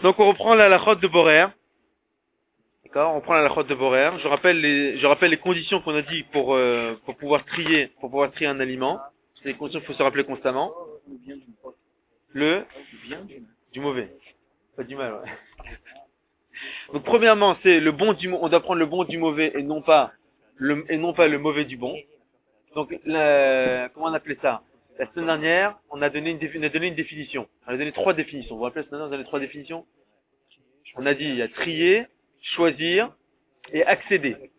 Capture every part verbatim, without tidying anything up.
Donc on reprend la halachot de Borer. D'accord, on reprend la halachot de Borer. Je rappelle les, je rappelle les conditions qu'on a dit pour, euh, pour pouvoir trier, pour pouvoir trier un aliment. C'est des conditions qu'il faut se rappeler constamment. Le du mauvais. Pas du mal, ouais. Donc premièrement, c'est le bon du, on doit prendre le bon du mauvais et non pas le, et non pas le mauvais du bon. Donc, la, comment on appelait ça? La semaine dernière, on a donné une, défi, on a donné une définition. On a donné trois définitions. Vous vous rappelez, la semaine dernière, on a donné trois définitions? On a dit, il y a trier, choisir et accéder. Vous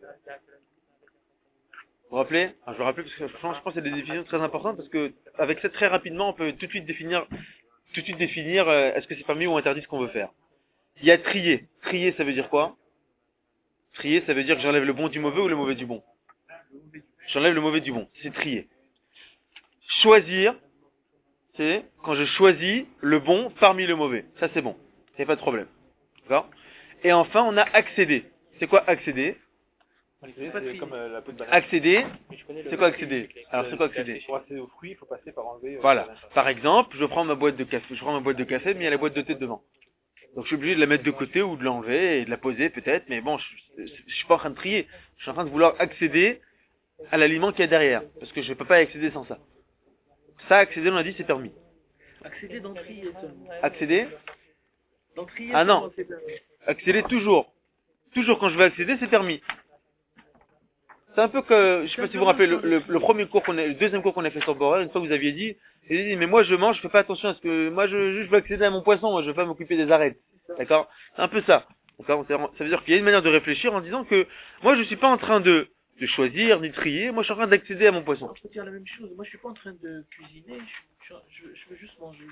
vous rappelez? Alors, je vais rappeler parce que je pense que c'est des définitions très importantes parce que, avec ça, très rapidement, on peut tout de suite définir, tout de suite définir, euh, est-ce que c'est permis ou interdit ce qu'on veut faire. Il y a trier. Trier, ça veut dire quoi? Trier, ça veut dire que j'enlève le bon du mauvais ou le mauvais du bon? J'enlève le mauvais du bon. C'est trier. Choisir, c'est quand je choisis le bon parmi le mauvais. Ça, c'est bon. Il n'y a pas de problème. D'accord? Et enfin, on a accéder. C'est quoi accéder? C'est comme euh, la peau de banane. Accéder, c'est quoi accéder? Alors, c'est quoi accéder? Pour accéder aux fruits, il faut passer par enlever. Euh, Voilà. Par exemple, je prends ma boîte de café, je prends ma boîte de café, mais il y a la boîte de thé devant. Donc, je suis obligé de la mettre de côté ou de l'enlever et de la poser peut-être, mais bon, je, je suis pas en train de trier. Je suis en train de vouloir accéder à l'aliment qu'il y a derrière. Parce que je ne peux pas y accéder sans ça. Ça, accéder, on a dit, c'est permis. Accéder dans trier seulement. Accéder? Dans trier Ah non. seulement, c'est permis. Accéder toujours. Toujours quand je vais accéder, c'est permis. C'est un peu que, je sais pas si vous vous rappelez, le, le, le premier cours qu'on a, le deuxième cours qu'on a fait sur Borel, une fois que vous aviez dit, vous avez dit, mais moi je mange, je fais pas attention à ce que, moi je, je veux accéder à mon poisson, moi je veux pas m'occuper des arêtes. D'accord? C'est un peu ça. D'accord? Ça veut dire qu'il y a une manière de réfléchir en disant que, moi je suis pas en train de, de choisir, ni de trier, moi je suis en train d'accéder à mon poisson. Je peux dire la même chose. Moi je suis pas en train de cuisiner, je, je, je veux juste manger.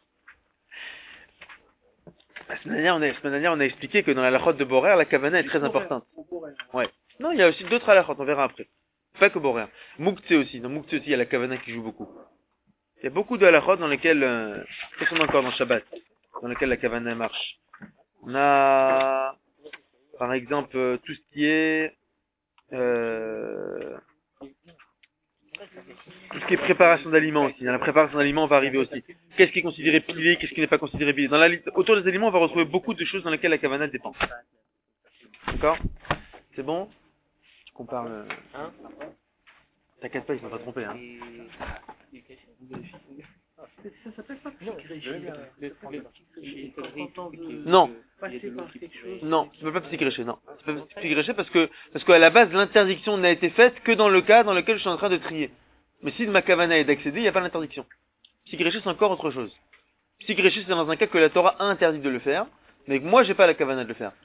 La semaine dernière, on a, la semaine dernière, on a expliqué que dans la halachot de Borer, la kavana est très importante. Ouais. Non, il y a aussi d'autres halachot, on verra après. Pas que Borer. Mouktsé aussi. Dans Mouktsé aussi, il y a la kavana qui joue beaucoup. Il y a beaucoup de halachot dans lesquels, euh, qu'est-ce qu'on a encore dans Shabbat? Dans lesquels la kavana marche. On a, par exemple, euh, tout ce qui est, euh, tout ce qui est préparation d'aliments aussi. Dans la préparation d'aliments, on va arriver aussi. Qu'est-ce qui est considéré pilé, qu'est-ce qui n'est pas considéré pilé. Dans la liste, autour des aliments, on va retrouver beaucoup de choses dans lesquelles la kavana dépend. D'accord? C'est bon? Qu'on parle, euh... Hein? T'inquiète pas, ils sont pas trompés, hein. Ça s'appelle pas petit gréché. Non. Passer par quelque chose. Non, ça ne peut pas psychrécher, non. Ça peut pas psychrécher parce que, parce qu'à la base, l'interdiction n'a été faite que dans le cas dans lequel je suis en train de trier. Mais si ma kavana est d'accéder, il n'y a pas d'interdiction. Psychrécher, c'est encore autre chose. Psychrécher, c'est dans un cas que la Torah a interdit de le faire, mais que moi, j'ai pas la kavana de le faire.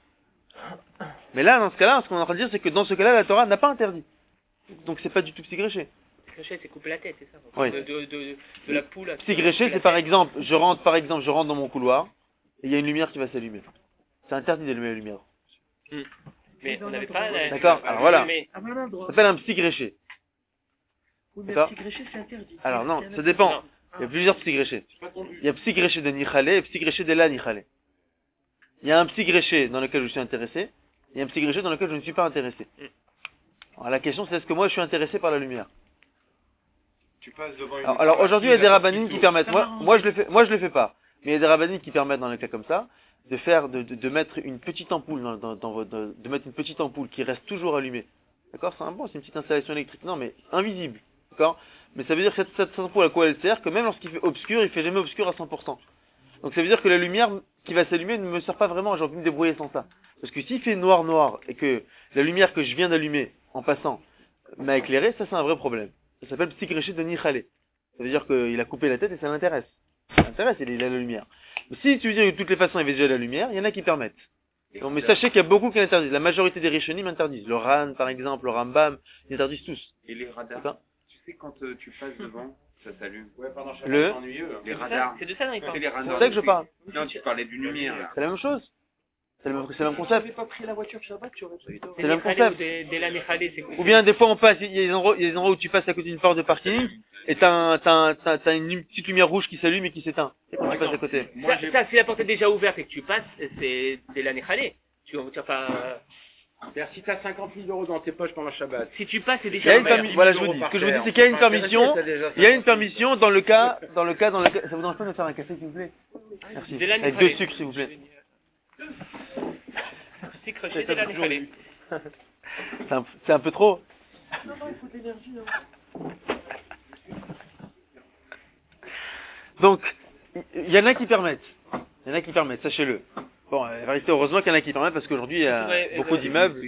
Mais là, dans ce cas-là, ce qu'on est en train de dire, c'est que dans ce cas-là, la Torah n'a pas interdit. Donc c'est pas du tout psychrécher. Psychrécher, c'est couper la tête, c'est ça? Oui. De, de, de, de la poule. Psychrécher, c'est par exemple, je rentre, par exemple, je rentre dans mon couloir, et il y a une lumière qui va s'allumer. C'est interdit d'allumer la lumière. Hmm. Mais on n'avait pas la... D'accord, alors voilà. Mais... À un endroit. Ça s'appelle un psychréché. Oui, mais D'accord. petit gréché, c'est interdit. Alors non, ça dépend. Il y a plusieurs psychréchés. Il y a psychréché de Nichalé et psychréché de la Nichalé. Il y a un psychréché dans lequel je suis intéressé, il y a un psychréché dans lequel je ne suis pas intéressé. Alors la question c'est est-ce que moi je suis intéressé par la lumière? Tu passes devant une... Alors, alors aujourd'hui il y a des rabbinines qui permettent, moi, moi je le fais, moi je le fais pas, mais il y a des rabbinines qui permettent dans les cas comme ça, de faire, de, de, de mettre une petite ampoule dans, dans, dans votre, de, de mettre une petite ampoule qui reste toujours allumée. D'accord? C'est un bon, c'est une petite installation électrique. Non mais invisible. D'accord? Mais ça veut dire que cette, cette ampoule à quoi elle sert? Que même lorsqu'il fait obscur, il fait jamais obscur à cent pour cent. Donc ça veut dire que la lumière qui va s'allumer ne me sert pas vraiment, j'ai envie de me débrouiller sans ça. Parce que s'il fait noir noir et que la lumière que je viens d'allumer en passant m'a éclairé, ça c'est un vrai problème. Ça s'appelle psychréché de Nichalé. Ça veut dire qu'il a coupé la tête et ça l'intéresse. Ça l'intéresse, il a la lumière. Mais si tu veux dire que de toutes les façons il y avait déjà la lumière, il y en a qui permettent. Donc, mais sachez qu'il y a beaucoup qui interdisent. La majorité des Rishonim interdisent. Le Ran par exemple, le Rambam, ils interdisent tous. Et les radars, tu sais quand euh, tu passes devant, ça s'allume. Ouais, pendant chaque Le- c'est ennuyeux. hein. Les radars. C'est de ça dont il C'est parle. les C'est radars. ça que je parle. Non, tu parlais d'une lumière là. C'est la même chose. C'est le même, c'est le même Si tu concept. n'avais pas pris la voiture Shabbat, tu aurais pas eu d'or. C'est le même Nichalé concept. ou des- des la Nichalé, c'est quoi? Ou bien des fois on passe, il y a des endroits, il y a des endroits où tu passes à côté d'une porte de parking et t'as un, t'as un- t'as, t'as une lum- petite lumière rouge qui s'allume et qui s'éteint. C'est quand tu passes à côté. Moi, Ça, j'ai... ça, si la porte est déjà ouverte et que tu passes, c'est des la Nichalé. Tu tu vas pas... C'est-à-dire, si tu as cinquante mille euros dans tes poches pendant Shabbat. Si tu passes, c'est Il y déjà a une un permi- merde. voilà, je vous dis. Ce que je vous dis, c'est qu'il y a une permission. Il y a une permission dans le cas, dans le cas, dans le cas. Ça vous dérange pas de faire un café, s'il vous plaît? Merci. De la Avec Nifalé. deux sucres, s'il vous plaît. C'est crochet, c'est la Nifalé. C'est un, c'est un peu trop. Non, non, il faut de l'énergie. Hein. Donc, il y en a qui permettent. Il y en a qui permettent, sachez-le. Bon, la vérité, heureusement qu'il y en a qui permettent parce qu'aujourd'hui, il y a Ouais, beaucoup euh, d'immeubles.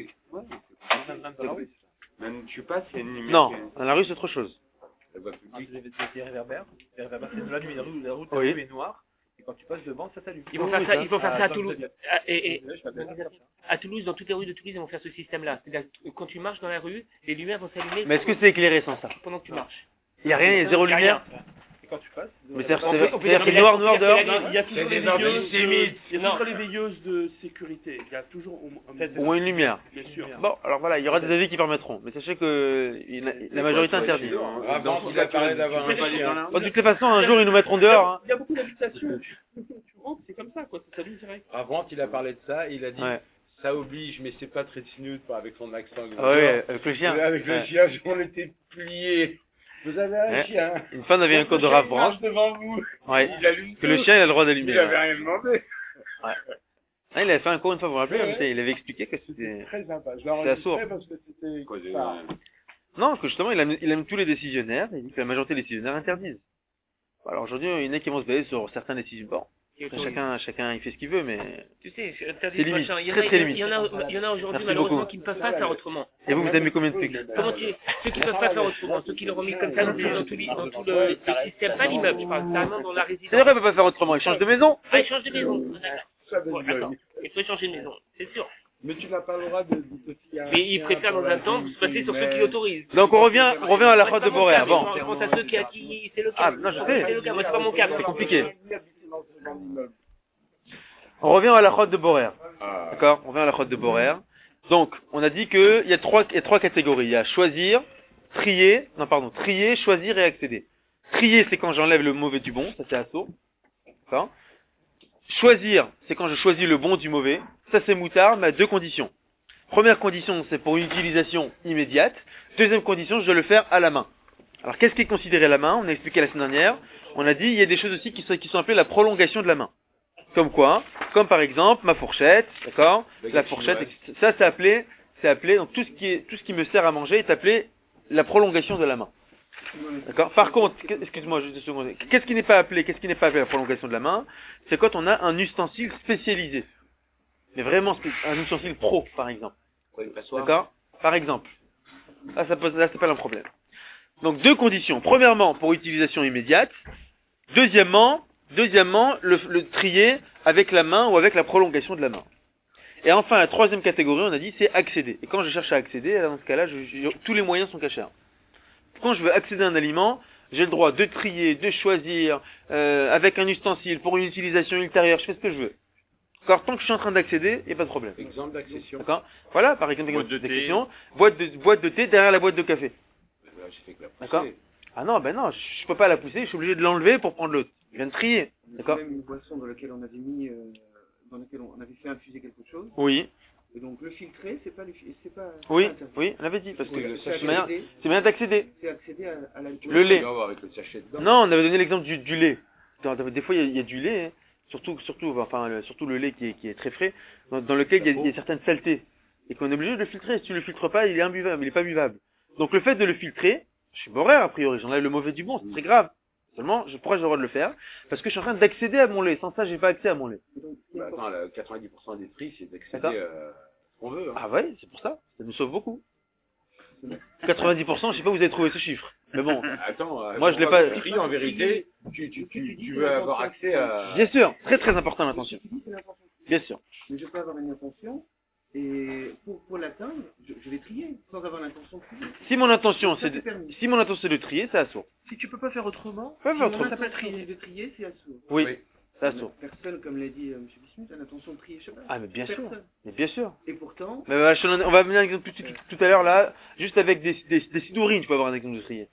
Même tu passes, il y a une lumière. Non, qui est- dans la rue, c'est autre chose. la voie Ah, publique. vous avez des réverbères. Les réverbères, c'est de la nuit. La rue, la route Oui. la rue est noire. Et quand tu passes devant, ça s'allume. Ils vont faire ça, ils vont faire ça à Toulouse. À- Et, et, Je m'appelle ça. à Toulouse, dans toutes les rues de Toulouse, ils vont faire ce système-là. C'est-à-dire que quand tu marches dans la rue, les lumières vont s'allumer Mais est-ce que c'est éclairé sans ça? pendant que tu marches. Il n'y a rien, il y a zéro Il y a lumière. Et quand tu passes. Mais c'est-à-dire On peut- c'est- on peut c'est-à-dire dire c'est noir, noir qu'il y a- dehors. il y a- Il y a toujours C'est les des veilleuses de, antisémites. il y a Non. toujours les veilleuses de sécurité. Il y a toujours au moins- Au moins une lumière. bien sûr. Bon, alors voilà, il y aura des avis qui permettront. Mais sachez que il- la, la majorité interdit. Avant, il a parlé d'avoir un chien. Bon, de toutes les façons, un jour, ils nous mettront dehors. Hein. Il y a beaucoup d'habitations. Tu tu rentres, c'est comme ça, quoi. Ça s'allume direct. Avant, il a parlé de ça, il a dit Ouais. ça oblige, mais c'est pas très sinus avec son accent. Ah ouais, avec le chien. Et avec le Ouais. chien, on était pliés. Vous avez un Ouais. chien. Une femme avait un code de Rav Branche. marche devant vous. Ouais. Il allume Que le tout. chien, il a le droit Il d'allumer. avait Ouais. rien demandé. Ah, il avait fait encore une fois, vous vous rappelez, Ouais. hein, il avait expliqué que C'était c'était... très sympa. Je l'ai C'était assourd. enregistré parce que c'était Quoi, des- ça. Non, que justement, il aime, il aime tous les décisionnaires, et il dit que la majorité des décisionnaires interdisent. Alors aujourd'hui, il y en a qui vont se baser sur certains décisions. Bon, Et après, autour- chacun, chacun, il fait ce qu'il veut, mais... Tu sais, c'est interdit C'est de limite, machin. Il y en très, a, très il y en a- limite. il y en a, il y en a aujourd'hui, Merci malheureusement, beaucoup. qui ne peuvent pas faire autrement. Et vous, vous aimez combien de pics? Comment tu ceux qui peuvent pas faire autrement, ceux qui l'ont remis comme ça dans, dans tout, les- dans tout le, le système, pas l'immeuble, je parle carrément dans la résidence. C'est vrai, il peut pas faire autrement, il change de maison. Ah, il change de maison. Ça veut Bon, dire- d'accord. Il faut changer de maison, c'est sûr. Mais tu n'as pas le droit de, de te fier. Mais il préfère dans un temps se passer sur ceux qui l'autorisent. Donc on revient, on revient à la Moi, crotte c'est de pas mon Boréa. cas, Bon, mais Je pense à ceux qui a dit, c'est le cas. Ah, non, je sais. C'est le cas, moi, c'est pas mon cas. c'est moi. compliqué. On revient à la crotte de Boréa. Ah. D'accord? On revient à la crotte de Boréa. Donc, on a dit qu'il y a trois, il y a trois catégories. Il y a choisir, trier, non pardon, trier, choisir et accéder. Trier, c'est quand j'enlève le mauvais du bon, ça c'est assaut. D'accord? Choisir, c'est quand je choisis le bon du mauvais. Ça c'est moutard, mais à deux conditions. Première condition, c'est pour une utilisation immédiate. Deuxième condition, je dois le faire à la main. Alors, qu'est-ce qui est considéré à la main? On a expliqué la semaine dernière. On a dit, il y a des choses aussi qui sont, qui sont appelées la prolongation de la main. Comme quoi? Comme par exemple, ma fourchette, d'accord? La fourchette, ça c'est appelé, c'est appelé, donc tout ce qui est, tout ce qui me sert à manger est appelé la prolongation de la main. D'accord? Par contre, que- excuse-moi juste une seconde. Qu'est-ce qui n'est pas appelé, qu'est-ce qui n'est pas appelé la prolongation de la main? C'est quand on a un ustensile spécialisé. Mais vraiment, spé- un ustensile pro, par exemple. D'accord? Par exemple. Là, ça pose, là, c'est pas un problème. Donc, deux conditions. Premièrement, pour utilisation immédiate. Deuxièmement, deuxièmement, le, le trier avec la main ou avec la prolongation de la main. Et enfin, la troisième catégorie, on a dit, c'est accéder. Et quand je cherche à accéder, dans ce cas-là, je- je- tous les moyens sont cachés. Quand je veux accéder à un aliment, j'ai le droit de trier, de choisir, euh, avec un ustensile, pour une utilisation ultérieure, je fais ce que je veux. D'accord? Tant que je suis en train d'accéder, il n'y a pas de problème. Exemple d'accession. D'accord? Voilà, par exemple, Boîte de thé. d'accession, boîte de, boîte de thé derrière la boîte de café. Là, j'ai fait que la D'accord? pousser. Ah non, ben non, je peux pas la pousser, je suis obligé de l'enlever pour prendre l'autre. Je viens de trier. D'accord? Même une boisson dans laquelle on avait mis, euh, dans laquelle on avait fait infuser quelque chose. Oui, Et donc le filtrer, c'est pas le fi- c'est pas. c'est oui, pas interdit. oui, on avait dit, parce que Oui, c'est c'est moyen, accéder, c'est moyen d'accéder. c'est accéder à, à la. Le lait. Non, avec le sachet dedans. Non, on avait donné l'exemple du, du lait. Dans- dans- Des fois, il y a, il y a du lait, hein. surtout, surtout, enfin, le, surtout le lait qui est, qui est très frais, dans, dans lequel il y, a, il y a certaines saletés. Et qu'on est obligé de le filtrer. Si tu le filtres pas, il est imbuvable, il est pas buvable. Donc le fait de le filtrer, je suis boréa a priori, j'enlève le mauvais du bon, c'est très grave. Seulement, je, pourquoi j'ai le droit de le faire? Parce que je suis en train d'accéder à mon lait. Sans ça, j'ai pas accès à mon lait. Bah, attends, le quatre-vingt-dix pour cent des prix, c'est d'accéder D'accord. euh, à ce qu'on veut. Hein. Ah ouais, c'est pour ça. Ça nous sauve beaucoup. quatre-vingt-dix pour cent, je sais pas où vous avez trouvé ce chiffre. Mais bon, Attends, euh, Moi, je l'ai pourquoi pas- le prix, en vérité, tu, tu, tu, tu veux avoir accès à... bien sûr, très très important l'attention. Ce que tu dis, c'est l'intention. Bien sûr. Mais je peux avoir une intention et pour, pour l'atteindre, je, je vais trier sans avoir l'intention de trier. Si mon intention Ça, c'est c'est de, permis. si mon intention c'est de trier, c'est assaut. Si tu peux pas faire autrement, Pas Si faire mon autrement. intention trier. c'est de trier, c'est assourd. Oui, Oui. c'est assaut. Personne, comme l'a dit euh, M. Bismuth, a l'intention de trier, je sais pas. Ah mais bien sûr, Personne. mais bien sûr. Et pourtant, Mais bah, je te donne- on va venir un exemple tout, tout, tout à l'heure là, juste avec des, des, des sidourines, tu peux avoir un exemple de trier.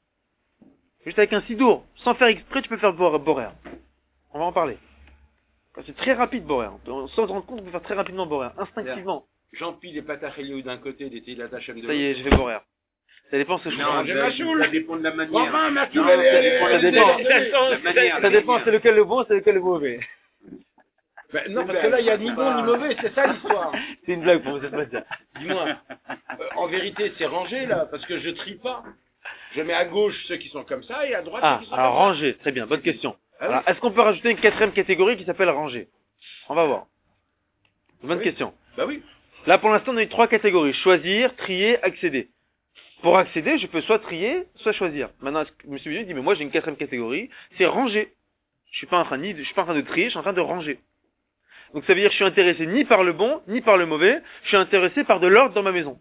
Juste avec un sidour, sans faire exprès, tu peux faire bor- boréa. On va en parler. C'est très rapide boréa. Sans se rendre compte, on peut faire très rapidement boréa, instinctivement. j'empile les pâtes à chéliou d'un côté, des tils d'attacham de Ça y est, j'ai fait borer. Ça dépend ce que je Non, prends. j'ai ça, ma choule. ça dépend de la manière. Enfin, ma Non, choule, ça elle est- dépend ça de la dépend. manière. La manière, Ça dépend, la c'est lequel le bon, c'est lequel le mauvais. Ben, non, parce que là, il y a ni bon ni mauvais, c'est ça l'histoire. C'est une blague pour vous, c'est pas ça. Dis-moi, euh, en vérité, c'est rangé là, parce que je trie pas. Je mets à gauche ceux qui sont comme ça et à droite Ah, ceux qui sont alors comme ça. ranger, très bien, bonne question. Ah oui. Alors, est-ce qu'on peut rajouter une quatrième catégorie qui s'appelle ranger? On va voir. Bonne Oui. question. Bah oui. Là, pour l'instant, on a eu trois catégories. Choisir, trier, accéder. Pour accéder, je peux soit trier, soit choisir. Maintenant, M. Bigot dit, mais moi, j'ai une quatrième catégorie, c'est ranger. Je suis pas en train de, je suis pas en train de trier, je suis en train de ranger. Donc, ça veut dire que je suis intéressé ni par le bon, ni par le mauvais. Je suis intéressé par de l'ordre dans ma maison.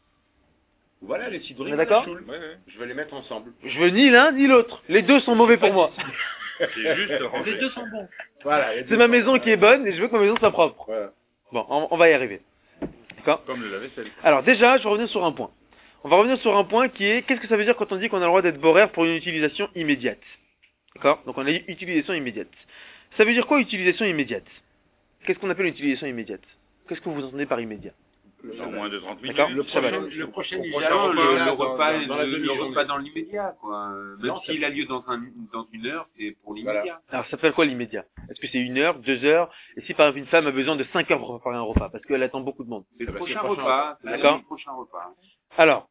Voilà les cidreries. On est d'accord? Ouais, ouais. Je vais les mettre ensemble. Je veux ni l'un, ni l'autre. Les deux sont mauvais pour moi. C'est juste Les ranger. deux sont bons. Voilà. les C'est deux ma sont- maison qui est bonne et je veux que ma maison soit propre. Voilà. Bon, on, on va y arriver. D'accord? Comme le lave-vaisselle. Alors déjà, je vais revenir sur un point. On va revenir sur un point qui est, qu'est-ce que ça veut dire quand on dit qu'on a le droit d'être boraire pour une utilisation immédiate? D'accord? Donc on a dit utilisation immédiate. Ça veut dire quoi utilisation immédiate? Qu'est-ce qu'on appelle une utilisation immédiate? Qu'est-ce que vous entendez par immédiat? En moins de trente minutes. D'accord? Le Ça va. prochain, le prochain Non, idéal, le, le, dans- le repas, dans- dans la le, le demi-journée. repas dans l'immédiat, quoi. Euh, Même Non, s'il ça- a lieu dans, un, dans une heure, c'est pour l'immédiat. Alors ça s'appelle quoi l'immédiat? Est-ce que c'est une heure, deux heures? Et si par exemple une femme a besoin de cinq heures pour préparer un repas, parce qu'elle attend beaucoup de monde? C'est le bah, c'est prochain le prochain repas. C'est D'accord. le prochain repas. Alors,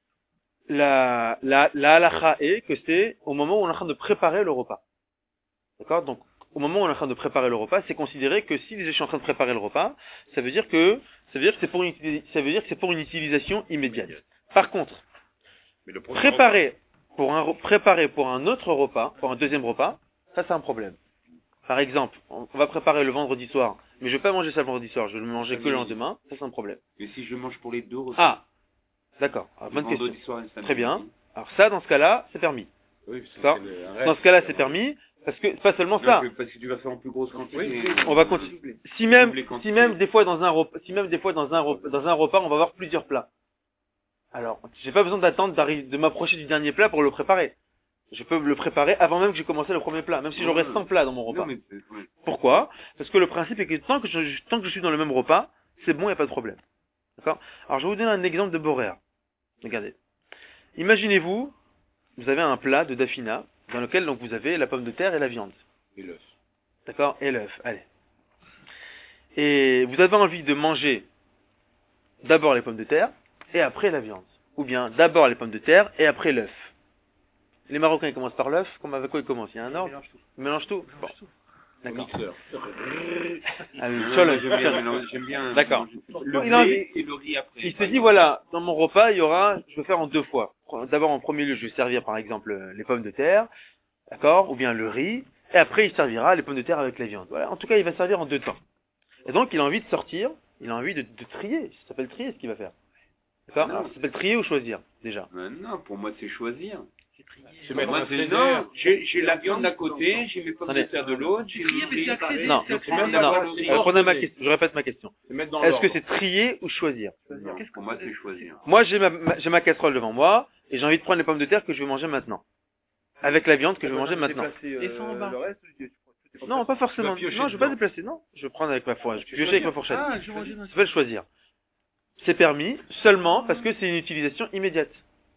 la, la, la halakha est que c'est au moment où on est en train de préparer le repas. D'accord? Donc, au moment où on est en train de préparer le repas, c'est considéré que si je suis en train de préparer le repas, ça veut dire que, ça veut dire que c'est pour une, utili- ça veut dire que c'est pour une utilisation immédiate. Par contre, Mais le prochain préparer pour un, re- préparer pour un autre repas, pour un deuxième repas, ça c'est un problème. Par exemple, on on va préparer le vendredi soir, mais je vais pas manger ça le vendredi soir, je vais le manger que le lendemain, ça c'est un problème. repas. Mais si je mange pour les deux repas. Ah! D'accord. Alors, le bonne question. vendredi soir et le samedi. Très bien. Alors ça, dans ce cas-là, c'est permis. Oui, parce que D'accord. c'est le- un Dans reste. ce cas-là, c'est permis, parce que c'est pas seulement Non, ça. que- Parce que tu vas faire en plus grosse quantité. Oui, On va continuer. Si même, Double les si quantités. même des fois dans un repas, si même des fois dans un repas, dans un repas, on va avoir plusieurs plats. Alors, j'ai pas besoin d'attendre d'arriver, de m'approcher du dernier plat pour le préparer. Je peux le préparer avant même que j'ai commencé le premier plat, même si j'aurais Ouais. cent plats dans mon repas. Non, mais c'est- ouais. Pourquoi? Parce que le principe est que tant que je, tant que je suis dans le même repas, c'est bon, il n'y a pas de problème. D'accord? Alors, je vais vous donner un exemple de borer. Regardez. Imaginez-vous, vous avez un plat de dafina, dans lequel donc vous avez la pomme de terre et la viande. Et l'œuf. D'accord? Et l'œuf, allez. Et vous avez envie de manger d'abord les pommes de terre et après la viande. Ou bien d'abord les pommes de terre et après l'œuf. Les Marocains ils commencent par l'œuf, comme avec quoi ils commencent? Il y a un ordre? Mélange tout. Ils mélangent tout? Bon. Au D'accord. mixeur. Ah oui, Non, sur moi, le- J'aime bien, sur- mélanger- j'aime bien. D'accord. Le Il a envie- blé et le riz après. Il se dit voilà, dans mon repas, il y aura, je vais faire en deux fois. D'abord en premier lieu, je vais servir par exemple euh, les pommes de terre, d'accord, ou bien le riz, et après il servira les pommes de terre avec la viande. Voilà. En tout cas, il va servir en deux temps. Et donc, il a envie de sortir, il a envie de, de trier. Ça s'appelle trier ce qu'il va faire. D'accord? Non. Alors, ça s'appelle trier ou choisir, déjà. Euh, non, pour moi, c'est choisir. Se mettre Moi, un c'est céder. non. J'ai j'ai la viande d'un côté, j'ai mes pommes de Attendez. terre de l'autre, j'ai Trier, le mais riz c'est accéder, pareil. Non, c'est c'est même accéder. d'avoir Non, le euh, prenez ma ordonné. question, je répète ma question. Se mettre dans Est-ce l'ordre. que c'est trier ou choisir? Non, pour moi, c'est choisir. Moi, j'ai ma, ma- j'ai ma casserole devant moi, et j'ai envie de prendre les pommes de terre que je vais manger maintenant. Avec la viande que je vais manger maintenant. Descends en bas. Le reste, tu- tu prends toutes les Non, pas forcément. Tu vas piocher Non, je vais pas dedans. déplacer, non. Je vais prendre avec ma fourchette. Je vais piocher avec ma fourchette. Ah, je mangeais Je vais le choisir. C'est permis seulement parce que c'est une utilisation immédiate.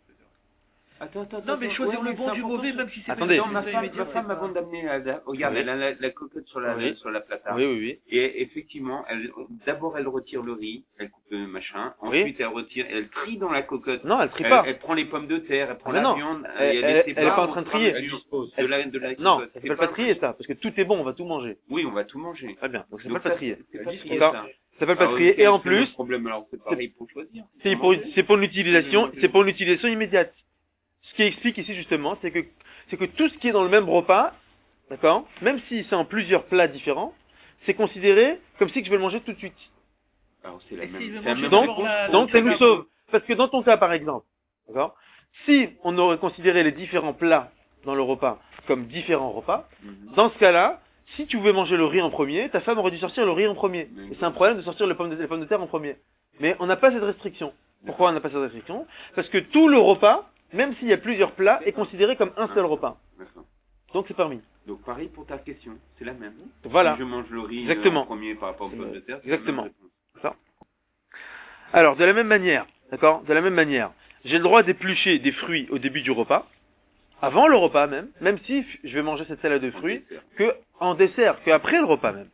Attends, attends, Non, mais attends. choisir Ouais, le mais bon c'est du important. mauvais, même si c'est Attendez. pas Non, ma une femme, immédiat, ma femme c'est avant pas- d'amener la, la- regarde, Oui. elle a la, la cocotte sur la, Oui. sur la plata. Oui, oui, oui. Et effectivement, elle, d'abord elle retire le riz, elle coupe le machin. Oui. Ensuite elle retire, elle trie dans la cocotte. Non, elle trie Elle, pas. elle prend les pommes de terre, elle prend Mais la non. viande. Elle- et elle- les elle est sépare pas en train de au fur et à trier. Elle mesure dispose. de la, de la Non, cocotte. ça C'est s'appelle pas trier ça, parce que tout est bon, on va tout manger. Oui, on va tout manger. Très bien. Donc ça Donc s'appelle pas ça, trier. C'est pas Elle trier, D'accord. ça. Ça s'appelle pas Ah, trier. ok, Et en c'est le plus, problème, alors c'est pareil pour choisir. c'est pour, c'est pour l'utilisation, c'est pour l'utilisation immédiate. Ce qui explique ici justement, c'est que, c'est que tout ce qui est dans le même repas, d'accord, même si c'est en plusieurs plats différents, c'est considéré comme si que je vais le manger tout de suite. Alors c'est la Et même. s'il veut c'est la manger même Donc, d'abord la- réponse. donc ça la- nous sauve. Parce que dans ton cas, par exemple, d'accord, si on aurait considéré les différents plats dans le repas comme différents repas, Mhm. dans ce cas-là, si tu voulais manger le riz en premier, ta femme aurait dû sortir le riz en premier. Et c'est un problème de sortir les pommes de, les pommes de terre en premier. Mais on n'a pas cette restriction. Pourquoi on n'a pas cette restriction? Parce que tout le repas, même s'il y a plusieurs plats, est considéré comme un seul repas. D'accord. Donc c'est permis. Donc pareil pour ta question, c'est la même. Voilà. Si je mange le riz Exactement. en premier par rapport aux pommes de terre, c'est Exactement. la même réponse. Alors, de la même manière, d'accord, de la même manière, j'ai le droit d'éplucher des fruits au début du repas, avant le repas même, même si je vais manger cette salade de fruits, que en dessert, que après le repas même.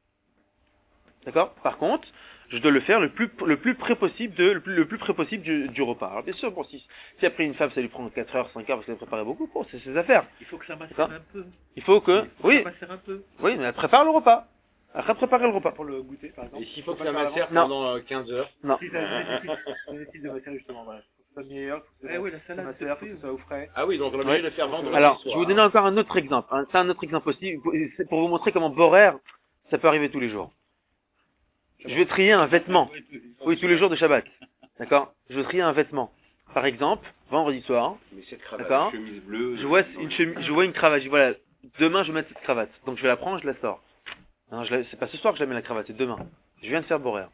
D'accord? Par contre, je dois le faire le plus, le plus près possible de, le plus, le plus près possible du, du repas. Alors bien sûr, bon, si, si après une femme, ça lui prend quatre heures, cinq heures, parce qu'elle préparait beaucoup, bon, c'est ses affaires. Il faut que ça macère D'accord. un peu. Il faut que, Il faut oui, que ça macère un peu. oui, mais elle prépare le repas. Après préparer le repas. Pour le goûter, par exemple. Et s'il faut que Faut ça pas faire macère Non. pendant euh, quinze heures. Non. Si ça nécessite, ça nécessite de macérer justement, voilà. Faut que ça soit meilleur, faut que ça Eh oui, la salade, macère, c'est faut que fait. ça soit au frais. Ah oui, donc on est obligé de le faire vendredi Alors, je soir. vais vous donner encore un autre exemple. hein. C'est un autre exemple aussi, c'est pour vous montrer comment borer, ça peut arriver tous les jours. Je vais trier un vêtement. Oui, tous les jours de Shabbat. D'accord? Je vais trier un vêtement. Par exemple, vendredi soir, Mais cette cravate, D'accord. chemise bleue. je vois euh, une chemise, je vois une cravate. Je dis, voilà, demain je vais mettre cette cravate. Donc je vais la prendre, je la sors. Non, je la- c'est pas ce soir que je la mets la cravate, c'est demain. Je viens de faire borer.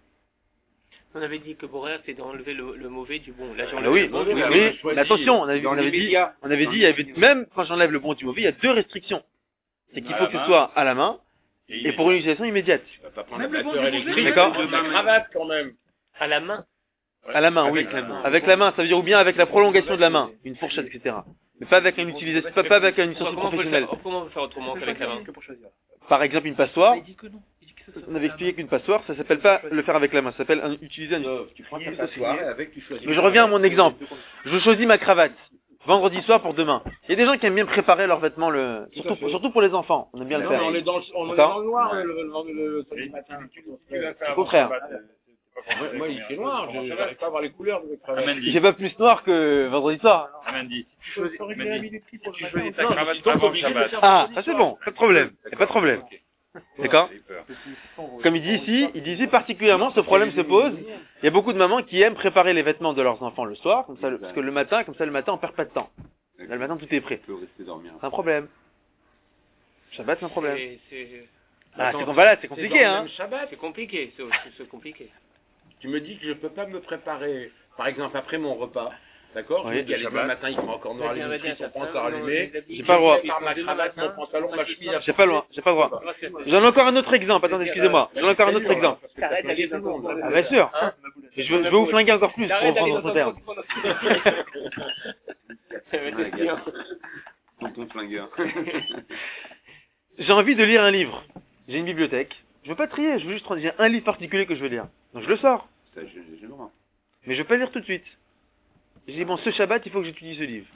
On avait dit que Borer, c'est d'enlever le, le mauvais du bon. Là, j'ai Ah enlevé oui, le bon oui, du oui, mauvais. oui, choisi mais attention, on avait, dans on avait dit, l'immédiat. on avait Dans dit, il y avait, l'immédiat. même quand j'enlève le bon du mauvais, il y a deux restrictions. C'est qu'il À faut la que ce main. soit à la main Et et pour une utilisation immédiate. Tu vas pas prendre Même la le bon batteur du mauvais, électrique, d'accord. de ma cravate quand même. À la main. À la main, oui. Avec la main. Avec la main, ça veut dire ou bien avec la prolongation de la main, une fourchette, et cetera. Mais pas avec une utilisation, pas, pas avec une utilisation Comment on peut le professionnelle. faire, comment on peut faire autrement qu'avec la main? Que pour choisir. Par exemple, une passoire. Il dit que non. Il dit que ça soit On avait expliqué qu'une passoire, ça s'appelle pas le faire avec la main, ça s'appelle un- utiliser un... Sauf, tu prends ta passoire et avec tu choisis. Mais je reviens à mon exemple. Je choisis ma cravate. Vendredi soir pour demain. Il y a des gens qui aiment bien préparer leurs vêtements, le... surtout, pour, surtout pour les enfants. On aime bien Non, le mais on faire. est dans le, on est D'accord. dans le noir Ouais. le, le, le, le, le samedi matin. Au contraire. Moi, moi, il fait noir, je n'arrive pas à voir les couleurs de mes cravates. Amendi. J'ai pas plus noir que vendredi soir. Amendi. Tu choisis, Amendi. tu Tu choisis ta Non, cravate je suis donc avant le obligé de Shabbat. faire Ah, vendredi ça c'est soir. bon, pas de problème. Y a pas de problème. D'accord? J'ai peur. Comme il dit ici, il dit ici particulièrement, ce problème se pose. Il y a beaucoup de mamans qui aiment préparer les vêtements de leurs enfants le soir, comme ça, le- parce que le matin, comme ça le matin on perd pas de temps. Là, le matin tout est prêt. On peut rester dormir. C'est un problème. Shabbat c'est un problème. C'est- C'est Ah, Attends, c'est com- voilà, c'est C'est compliqué, dans le hein. même Shabbat. c'est compliqué, c'est c'est compliqué. Tu me dis que je peux pas me préparer, par exemple, après mon repas. D'accord? Oui. Je me dis, allez, Shabbat. le matin, il fera encore noir, les Vas-y, outils vas-y, sont pas attends, encore non, allumés. non, J'ai pas le droit. Je prépare ma cravate, mon pantalon, ma chemise. à J'ai pas le droit, j'ai pas le droit. J'en ai encore un autre exemple, attendez, excusez-moi. J'en ai encore un autre exemple. T'arrêtes d'aller tout le monde. Ah, bien sûr. Et je veux, je veux vous flinguer encore plus pour reprendre votre terme. Tonton flingueur. J'ai envie de lire un livre. J'ai une bibliothèque. Je veux pas trier, je veux juste prendre, j'ai un livre particulier que je veux lire. Donc je le sors. Ça, j'ai j'ai le droit. Mais je veux pas lire tout de suite. J'ai dit, bon, ce Shabbat, il faut que j'étudie ce livre.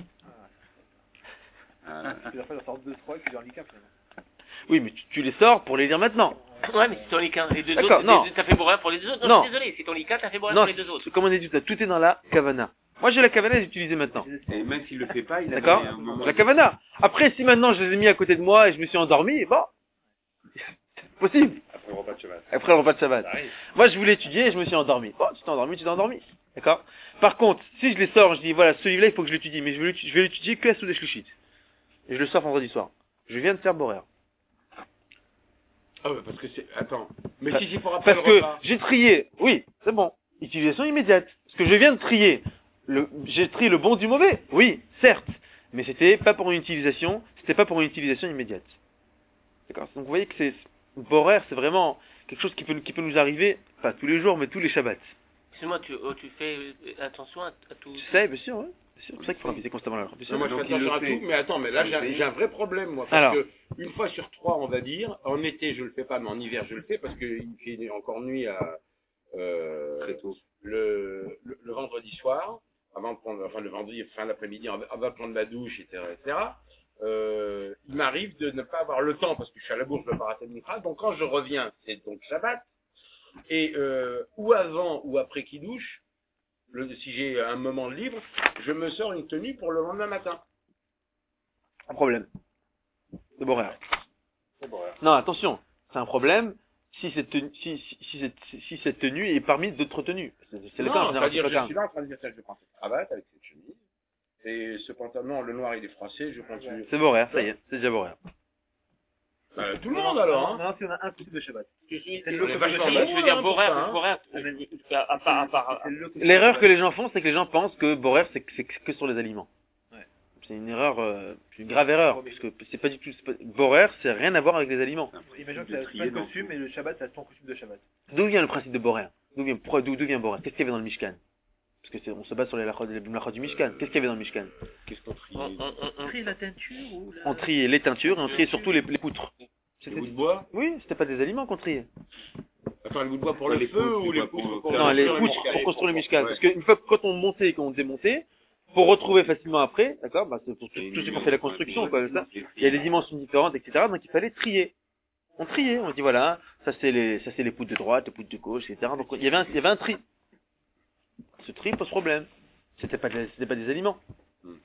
Ah, Tu dois faire la sorte deux trois et puis dans le cas finalement. Oui, mais tu, tu les sors pour les lire maintenant. Ouais, mais c'est ton liquin. Les deux D'accord, autres, non. les- t'as fait Borer pour les deux autres? Non. Non, je suis désolé, c'est ton liquin, t'as fait Borer Non, pour les deux autres. comme on a dit tout à l'heure, tout est dans la kavana. Moi, j'ai la kavana, j'ai utilisé maintenant. et même s'il le fait pas, il a D'accord? donné un moment. La kavana. Après, si maintenant je les ai mis à côté de moi et je me suis endormi, bon. C'est possible. Après le repas de Shabbat. Après le repas de Shabbat. Ça arrive. Moi, je voulais étudier et je me suis endormi. Bon, tu t'es endormi, tu t'es endormi. D'accord? Par contre, si je les sors, je dis, voilà, ce livre-là, il faut que je l'étudie, mais je vais l'étu- je vais l'étudier que à Soudesh Lushit. Et je le sors vendredi soir. Je viens de faire Borer. Ah ouais, parce que c'est... Attends. Mais Parce- si c'est pour après Parce le que repas. j'ai trié, oui, c'est bon. Utilisation immédiate. Parce que je viens de trier. Le, j'ai trié le bon du mauvais. Oui, certes. Mais c'était pas pour une utilisation, c'était pas pour une utilisation immédiate. D'accord? Donc vous voyez que c'est, Borer, c'est vraiment quelque chose qui peut, qui peut nous arriver, pas tous les jours, mais tous les Shabbats. Excuse-moi, tu, oh, tu fais euh, attention à, à tout. Tu sais, bien sûr, ouais. C'est pour ça qu'il faut répéter constamment la répétition. Non, moi, je Donc, fais il attention le à fait. tout, mais attends, mais là, Il j'ai le fait. j'ai un vrai problème, moi. Parce Alors. que, une fois sur trois, on va dire, en été, je le fais pas, mais en hiver, je le fais parce qu'il fait encore nuit à, euh, Très tôt. le, le, le vendredi soir, avant de prendre, enfin, le vendredi, fin d'après-midi, avant de prendre ma douche, et cetera, et cetera. Euh, il m'arrive de ne pas avoir le temps parce que je suis à la bourse de Paratamikra. Donc, quand je reviens, c'est donc Shabbat. Et, euh, ou avant ou après qu'il douche, le, si j'ai un moment de libre, je me sors une tenue pour le lendemain matin. Un problème. C'est Borer. Non, attention. C'est un problème si cette tenue, si, si, si cette, si cette tenue est parmi d'autres tenues. C'est, c'est le cas en Non, général. c'est-à-dire, c'est je le cas. suis là en train de dire, tiens, je prends cette cravate avec cette chemise. Et ce pantalon, le noir, il est froissé, je continue. C'est Borer, ça y est, c'est déjà Borer. Euh, tout le monde, alors, hein. Non, si on a un costume de Shabbat. Si, si, C'est c'est le le vachement je bon, veux dire hein, Borer, pour ça, hein. Borer, à part, à part, C'est le costume L'erreur de que les gens font, c'est que les gens pensent que Borer, c'est, c'est que sur les aliments. Ouais. C'est une erreur, euh, une grave erreur, puisque c'est pas du tout, c'est pas, Borer, c'est rien à voir avec les aliments. Shabbat. Imagine que De c'est trier le dans costume tout. et le Shabbat, c'est ton costume de Shabbat. D'où vient le principe de Borer? D'où vient, pourquoi, d'où, d'où vient Borer? Qu'est-ce qu'il y avait dans le Mishkan? Parce que c'est, on se base sur les lachot, les lachot du Mishkan. Qu'est-ce qu'il y avait dans le Mishkan? Qu'est-ce qu'on trie? On, on, on, Trier la teinture ou la... On triait les teintures et on triait surtout les, les poutres. Les bouts de bois? Oui, c'était pas des aliments qu'on triait. Enfin, les bouts de bois pour Ouais, le les feu poutres, ou les les bois poutres pour- pour Non, les construire le poutres Mishkan? pour construire le Mishkan. Ouais. Parce qu'une fois que quand on montait et qu'on démontait, pour retrouver facilement après, d'accord, bah, c'est pour tous tous ceux qui ont fait la construction, quoi, ça. Il y a des dimensions différentes, et cetera. Donc il fallait trier. On triait, on dit voilà, ça c'est les, ça c'est les poutres de droite, les poutres de gauche, et cetera. Donc il y avait un, il y avait un tri. Ce tri pose problème. C'était pas, des- c'était pas des aliments. Hmm.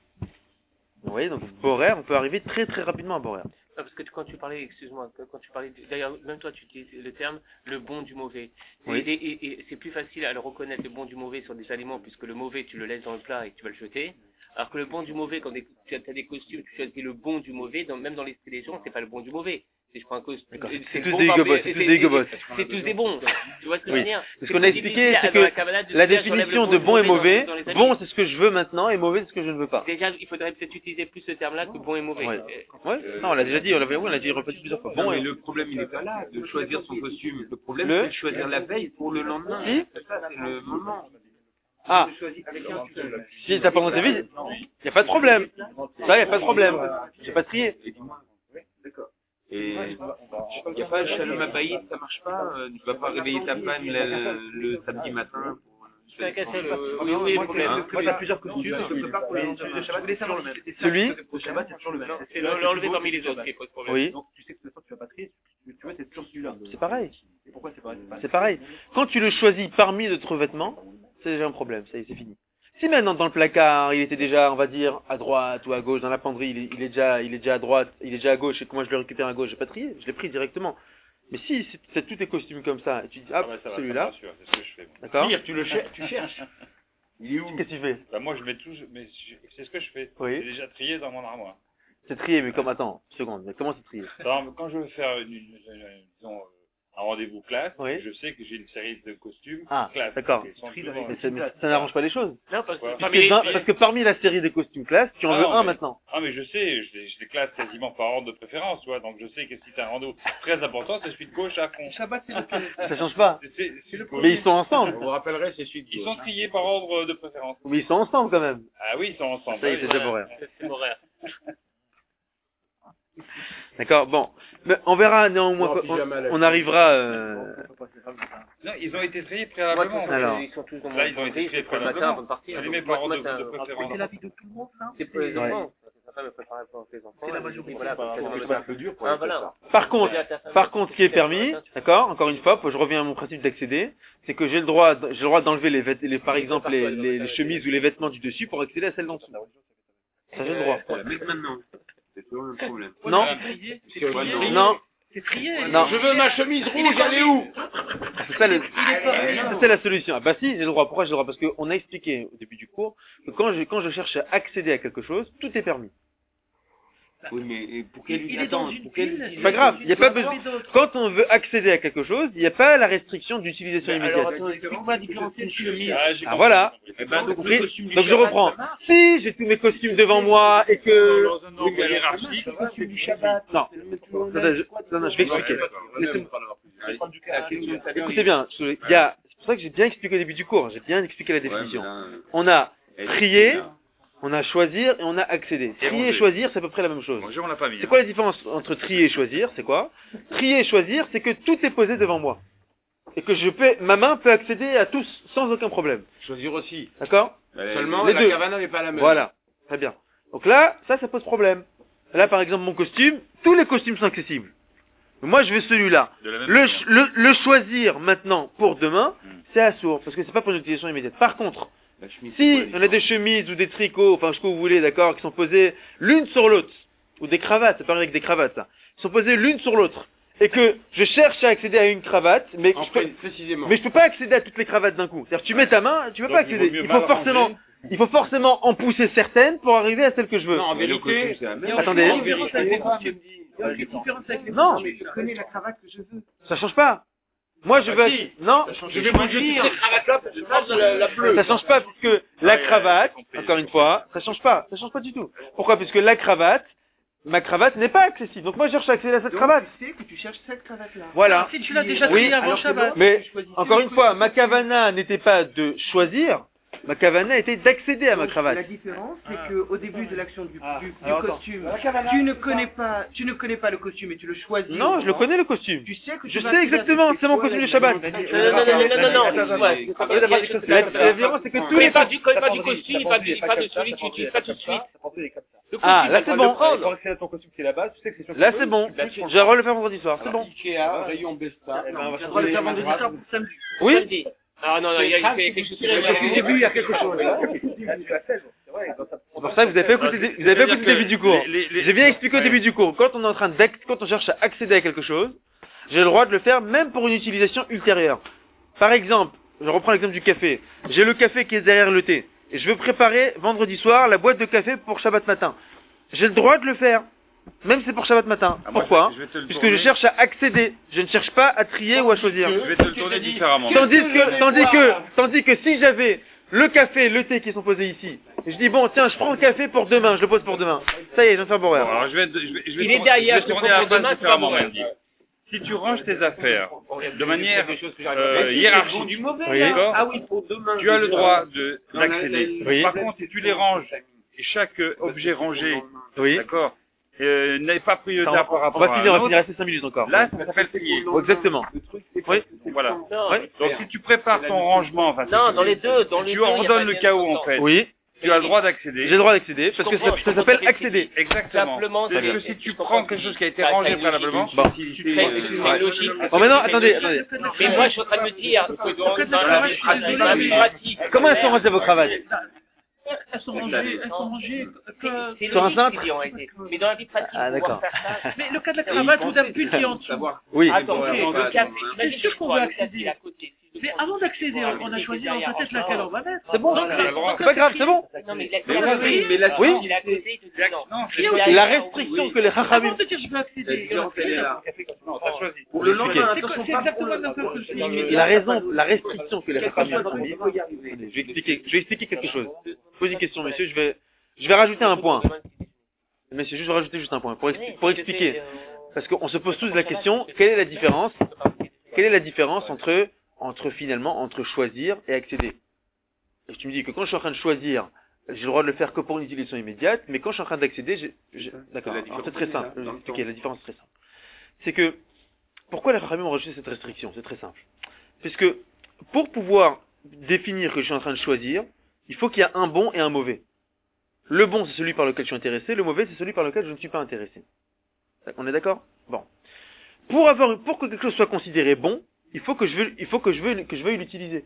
Vous voyez, donc Borer, on peut arriver très très rapidement à Borer. Non, parce que tu- quand tu parlais, excuse-moi, quand quand tu parlais, de- d'ailleurs, même toi, tu utilises le terme le bon du mauvais. Et, Oui. et- et- et c'est plus facile à le reconnaître, le bon du mauvais, sur des aliments, puisque le mauvais, tu le laisses dans le plat et tu vas le jeter. Alors que le bon du mauvais, quand des- tu as, t'as des costumes, tu choisis le bon du mauvais, dans- même dans l'esprit des gens, c'est pas le bon du mauvais. Si je prends un costume, D'accord. c'est C'est le tous bon des parmi- gobos, c'est c'est- tous des gobos. C'est tous des bons. Tu vois ce que je Oui. veux dire? Ce qu'on a C'est expliqué, difficile c'est à- dans la que Kabbalah de la dire, j'enlève définition le de bon et dans- mauvais, dans les bon aliments. c'est ce que je veux maintenant et mauvais c'est ce que je ne veux pas. Déjà, il faudrait peut-être utiliser plus ce terme-là que bon et mauvais. Ouais. Euh, Ouais, non, on l'a déjà dit, on l'avait, oui, on l'a dit répété plusieurs fois. Bon, Bon, mais et le problème, il est pas là, de choisir son costume. Le problème, Le- c'est de choisir la veille pour le lendemain. Si. C'est ça, c'est le moment. ah, Je choisis avec un seul. si t'as pas pensé vite, y a pas de problème. Ça, y a pas de problème. J'ai pas trié. Et dis-moi. D'accord. Et il n'y a pas Shalom Abayit, ça marche pas. euh, Tu vas pas réveiller ta femme le, le samedi matin. Pour, C'est un cas, c'est le- Moi, oui, oui, le moi, problème. moi, moi, t'as plusieurs costumes, je me prépare pour le lendemain. Le Shabbat, c'est toujours le même. Celui Le Shabbat, c'est toujours le même. C'est le- l'enlever parmi les autres qui pose problème. Oui, Donc, tu sais que ce soir, tu vas pas trier. Tu tu vois, c'est toujours celui-là. c'est pareil. Et pourquoi c'est pareil? C'est pareil. Quand tu le choisis parmi d'autres vêtements, c'est déjà un problème, ça y est, c'est fini. Si maintenant dans le placard, il était déjà, on va dire, à droite ou à gauche, dans la penderie, il est, il est déjà, il est déjà à droite, il est déjà à gauche, et que moi je le récupère à gauche, j'ai pas trié, je l'ai pris directement. Mais si c'est, c'est tous tes costumes comme ça, et tu dis, hop, Ah ouais, ça va, celui-là, ça me rassure, c'est ce que je fais. moi. d'accord? Pire, tu le cherches, tu cherches. Il est où? Qu'est-ce que tu fais? Bah, moi, je mets tout, mais je- c'est ce que je fais. Oui. J'ai déjà trié dans mon armoire. C'est trié, mais comme, attends, une seconde, mais comment c'est trié? Alors, quand je veux faire une, une- une- disons, euh, un rendez-vous classe, Oui. je sais que j'ai une série de costumes Ah, classe. d'accord. Ils sont Tri toujours- Mais ça, mais ça n'arrange pas les choses. Non, parce que Ouais. Parce parmi que, les- dans- parce que parmi la série des costumes classe, tu en Ah veux non, un mais- maintenant. Ah, mais je sais, je les, je les classe quasiment par ordre de préférence, tu vois, donc je sais que si t'as un rendez-vous très important, c'est celui de gauche à fond. Le Shabbat, c'est lequel? Ça change pas. C'est- c'est- c'est le Mais ils sont ensemble. On vous rappellerait, c'est celui de Ils gauche, sont hein. triés par ordre de préférence. Mais ils sont ensemble quand même. Ah oui, ils sont ensemble. Ça y est, Oui, c'est voilà. déjà Borer. C'est mon horaire. D'accord, bon. Mais on verra néanmoins, Non, on, pyjama à la on fin. arrivera, euh, Non, ils ont été triés Moi, préalablement. de toute façon, Alors. ils sont tous dans Là, mon ils ont été entreprise, triés c'est pour le matin préalablement. avant de partir. Je les mets Donc, par moi, ordre ce matin, de C'est préférence. la vie de tout le monde, ça? c'est pour les Ouais. enfants. Sa femme me préparait pour les enfants. C'est la et majorité. voilà, C'est quasiment le pas matin. un peu dur pour Ah, aller voilà. faire ça. par contre, Dire à ta femme, par contre, ce qui est permis, matin, d'accord, encore une fois, je reviens à mon principe d'accéder, c'est que j'ai le droit, j'ai le droit d'enlever les, vêt- les, par exemple, les, les, les chemises ou les vêtements du dessus pour accéder à celles d'en dessous. Ça, j'ai le droit. Voilà, mais maintenant, c'est toujours le problème. Non, C'est trié. C'est Ouais, trié. non, C'est trié. non. Je veux ma chemise rouge, elle est où? C'est ça, le- c'est ça la solution. Ah bah si, j'ai le droit. Pourquoi j'ai le droit? Parce qu'on a expliqué au début du cours que quand je, quand je cherche à accéder à quelque chose, tout est permis. Oui, mais et pour quelle Il est dans attends, une pour quelle ville. utilité? C'est pas grave, il n'y a pas besoin. Quand on veut accéder à quelque chose, il n'y a pas la restriction d'utilisation Alors, immédiate. attends, explique-moi la différence entre une chemise. Ah, j'ai Ah compris. voilà. Eh ben, donc, Compris le costume du Donc je Shabbat, reprends. ça marche. Si j'ai tous mes costumes devant moi et que... Dans un ordre hiérarchique. Le costume du Shabbat. Non, non, non, je, non, non, je vais expliquer. Laissez-moi- Écoutez bien, je- il y a, c'est pour ça que j'ai bien expliqué au début du cours, j'ai bien expliqué la Ouais, mais définition. là, On a elle est trié, là. on a choisir et on a accéder. Trier et ranger. choisir, c'est à peu près la même chose. Bonjour, on l'a pas mis. C'est quoi la différence entre trier et choisir? C'est quoi? Trier et choisir, c'est que tout est posé devant moi. Et que je peux, ma main peut accéder à tous sans aucun problème. Choisir aussi. D'accord? Euh, Seulement, les la deux. cavana n'est pas la même. Voilà. Très bien. Donc là, ça, ça pose problème. Là, par exemple, mon costume, tous les costumes sont accessibles. Moi, je veux celui-là. De la même Le, manière. ch- le, le choisir maintenant pour demain, Hmm. c'est assourd, parce que c'est pas pour une utilisation immédiate. Par contre, La chemise, c'est si quoi, on a des chemises ou des tricots, enfin ce que vous voulez, d'accord, qui sont posés l'une sur l'autre, ou des cravates, c'est pareil avec des cravates, ça, qui sont posées l'une sur l'autre, et que je cherche à accéder à une cravate, mais En je peux, fait, précisément. mais je peux pas accéder à toutes les cravates d'un coup. C'est-à-dire, tu mets ta main, tu peux Donc, pas il vaut accéder. mieux Il mal faut forcément, ranger. il faut forcément en pousser certaines pour arriver à celle que je veux. Non, en Mais le costume, vérité, c'est la même. Attendez. Il y a une différence avec les costumes. Il y a une différence avec les Non. costumes. Je connais la cravate que je veux. Ça change pas. Moi, je Bah veux, si. non, je vais choisir. Je prends la, la bleue. ça change pas puisque la Ouais, ouais, cravate, j'ai compris. encore une fois, ça change pas, ça change pas du tout. Pourquoi? Puisque la cravate, ma cravate n'est pas accessible. Donc moi je cherche à accéder à cette Donc, cravate. tu sais que tu cherches cette cravate-là. Voilà. Si tu l'as déjà Oui, trié avant alors que Shabbat. l'autre, Mais tu choisis encore que une le fois, costume. ma kavana n'était pas de choisir, ma kavana était d'accéder à ma Donc, cravate. La différence, c'est Ah. que au début de l'action du, Ah. du, du Alors, attends. costume, La cavana, tu ne c'est connais pas, tu ne connais pas le costume et tu le choisis. Non, au je le moment. connais le costume. Tu sais que tu Je vas sais accéder à exactement, ce- c'est mon quoi, costume la de Shabbat. différence? Non, non, non, non, non, non, non, Attends, ouais, c'est pas La, bien, la- la différence, c'est que tous Quand les il parle du, quand il parle du costume, il parle du- il parle de celui que tu utilises pas tout de suite. Le costume, Ah, là, t'as le c'est droit de bon. le prendre. Quand c'est ton costume qui est là-bas, tu sais que c'est sur Là c'est bon, j'ai le droit de le faire vendredi soir, c'est bon. Ikea, rayon Besta. Eh ben, on va Tu as le droit de le faire changer vendredi les soir pour samedi. Oui, Samedi. Ah non, non, il y a il y a quelque chose. Depuis le début, il y a quelque chose. c'est pour ça que vous avez pas écouté, vous avez pas écouté le début du cours. J'ai bien expliqué au début du cours, quand on est en train d'ac- quand on cherche à accéder à quelque chose, j'ai le droit de le faire même pour une utilisation ultérieure. Par exemple, je reprends l'exemple du café. J'ai le café qui est derrière le thé. Et je veux préparer vendredi soir la boîte de café pour Shabbat matin. J'ai le droit de le faire. Même si c'est pour Shabbat matin. Ah, moi, Pourquoi? je vais te le Puisque tourner. je cherche à accéder. Je ne cherche pas à trier ou à choisir. Je vais te le tourner différemment. Tandis que, tandis que, tandis que si j'avais le café et le thé qui sont posés ici, et je dis bon tiens je prends le café pour demain, je le pose pour demain. Ça y est, je viens de faire Bon, boire. alors je vais, je vais, je vais Il est tourner- derrière, je vais c'est tourner pour la demain, phrase tu différemment, vas Mandy. Si tu ranges tes affaires de manière euh, hiérarchique, Du mauvais, Oui. là. D'accord. Ah oui, pour demain. tu as le droit de Dans la- d'accéder. Oui. Par contre, si tu les ranges et chaque euh, objet rangé, Oui. d'accord, euh, n'est pas Ça, prioritaire par on, on rapport va à finir, on un va autre, finir assez cinq minutes encore. là, ça s'appelle trier. Oui, exactement. Oui. Voilà. Non, Oui. Donc si tu prépares ton rangement, enfin, si non, tu- dans les deux, dans les tu deux. il y a ordonnes pas le de chaos lien en fait, Oui. tu as le droit J'ai d'accéder. le droit d'accéder parce que comprends, ça, je ça comprends s'appelle ta accéder. Exactement. Simplement, C'est ça que veut- si tu je prends comprends. quelque chose qui a été Ça- ça rangé a une préalablement, logique. Bon. si tu C'est euh, une ouais. logique. Bon maintenant, attendez, attendez. Mais moi, je suis en train de me dire que dans, dans la vie pratique, dans la vie pratique, Comment elles sont rangées vos cravates? Elles sont rangées, elles sont rangées que... c'est Sur un logique, cintre ce qu'il dit, en réalité. Mais dans la vie pratique, Ah, pouvoir d'accord. faire ça. Mais le cas de la cravate ou d'un pull qui est en dessous. Oui. Attends, Ouais, c'est ouais, le café. C'est Imagine sûr que qu'on je veut prends le café accéder. à côté. Si je Mais prends avant le d'accéder, café, on a le choisi café dans sa tête derrière, laquelle en on va mettre. C'est bon. Donc, on a le droit. C'est pas grave, c'est bon. Non, mais il a Mais oui, oui, mais la- Oui. il est à côté, il te dit non. Non, Il y a c'est aussi La restriction que les Avant chachamim. de dire je veux accéder, La différence, elle est là. non, t'as choisi. Pour le lendemain, c'est attention, c'est pas exactement pour le même que je dis. Il a raison, la restriction que les Quelque chose, chachamim ont on mis. peut y arriver. Je vais expliquer, je vais expliquer quelque chose. Posez une question, messieurs, je vais, je vais rajouter un point. Messieurs, juste, je vais rajouter juste un point. Pour, expli- pour expliquer. Parce qu'on se pose tous la question, quelle est la différence, quelle est la différence entre, entre finalement, entre choisir et accéder? Et tu me dis que quand je suis en train de choisir, j'ai le droit de le faire que pour une utilisation immédiate, mais quand je suis en train d'accéder, j'ai, j'ai- d'accord. La Alors, différence, c'est très elle est simple. là, Je vais dans le expliquer, temps. la différence est très simple. C'est que, pourquoi les Chachamim ont rajouté cette restriction? C'est très simple. Puisque, pour pouvoir définir que je suis en train de choisir, il faut qu'il y ait un bon et un mauvais. Le bon, c'est celui par lequel je suis intéressé, le mauvais, c'est celui par lequel je ne suis pas intéressé. On est d'accord? Bon. Pour avoir, pour que quelque chose soit considéré bon, il faut que je veux, il faut que je veux, que je veuille l'utiliser.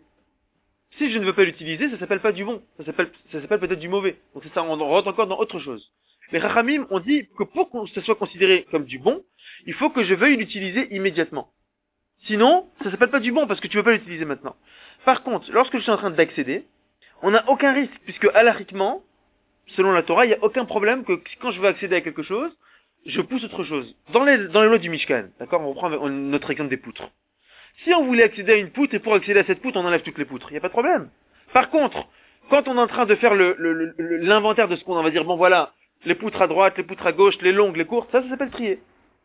Si je ne veux pas l'utiliser, ça s'appelle pas du bon. Ça s'appelle, ça s'appelle peut-être du mauvais. Donc c'est ça, on rentre encore dans autre chose. Les Chachamim ont dit que pour que ça soit considéré comme du bon, il faut que je veuille l'utiliser immédiatement. Sinon, ça s'appelle pas du bon parce que tu veux pas l'utiliser maintenant. Par contre, lorsque je suis en train d'accéder, on n'a aucun risque puisque halakhiquement, selon la Torah, il n'y a aucun problème que quand je veux accéder à quelque chose, je pousse autre chose. Dans les, dans les lois du Mishkan, d'accord, on reprend on- notre exemple des poutres. Si on voulait accéder à une poutre et pour accéder à cette poutre, on enlève toutes les poutres, il n'y a pas de problème. Par contre, quand on est en train de faire le, le, le- le- l'inventaire de ce qu'on on va dire, bon voilà, les poutres à droite, les poutres à gauche, les longues, les courtes, ça, ça s'appelle trier.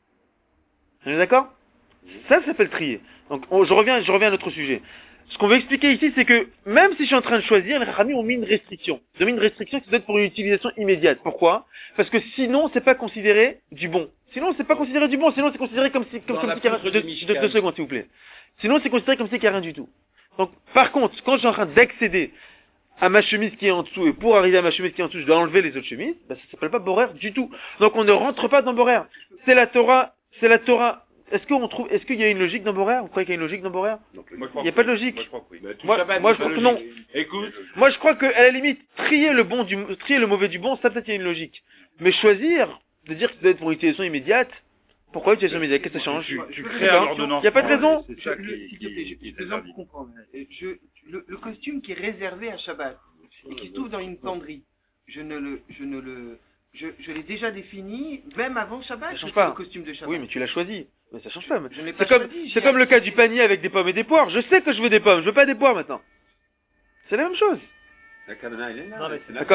On est d'accord? Ça, ça s'appelle trier. Donc, on- je reviens, je reviens à notre sujet. Ce qu'on veut expliquer ici, c'est que même si je suis en train de choisir, les Chachamim ont mis une restriction. Ils ont mis une restriction qui doit être pour une utilisation immédiate. Pourquoi? Parce que sinon, c'est pas considéré du bon. Sinon, c'est pas considéré du bon. Sinon, c'est considéré comme si, comme, Dans comme la si qu'il y a poutre deux, du Mishkan. deux- deux secondes, s'il vous plaît. Sinon, c'est considéré comme si qu'il n'y a rien du tout. Donc, par contre, quand je suis en train d'accéder à ma chemise qui est en dessous, et pour arriver à ma chemise qui est en dessous, je dois enlever les autres chemises, bah, ça s'appelle pas borer du tout. Donc, on ne rentre pas dans borer. C'est la Torah, c'est la Torah. Est-ce qu'on trouve, est-ce qu'il y a une logique dans borer? Vous croyez qu'il y a une logique dans borer? Moi, je crois Il n'y a que pas de oui. logique. Moi, je crois que oui. Bah, tout Moi- Shabbat, moi, c'est je pas crois que logique. non. Écoute, Moi, je crois que, à la limite, trier le bon du, trier le mauvais du bon, ça peut-être il y a une logique. Mais choisir, de dire que ça doit être pour une utilisation immédiate, pourquoi utilisation immédiate? Qu'est-ce que ça change? Tu, tu Je- crées je- un ordonnance. y a pas de raison. C'est ça Le- qui, s'il te plaît, qui, je- qui est faisons interdit. pour comprendre. Euh, je- le, le costume qui est réservé à Shabbat et qui se trouve dans une penderie, je ne le, je ne le, je, je l'ai déjà défini même avant Shabbat. Ça change c'était pas. le costume de Shabbat. Oui, mais tu l'as choisi. Mais ça change pas. Je n'ai pas C'est comme, choisi, c'est j'ai comme le cas accepté. du panier avec des pommes et des poires. Je sais que je veux des pommes, je veux pas des poires maintenant. C'est la même chose. la Kavana, elle est là. Non, mais c'est la D'accord? même.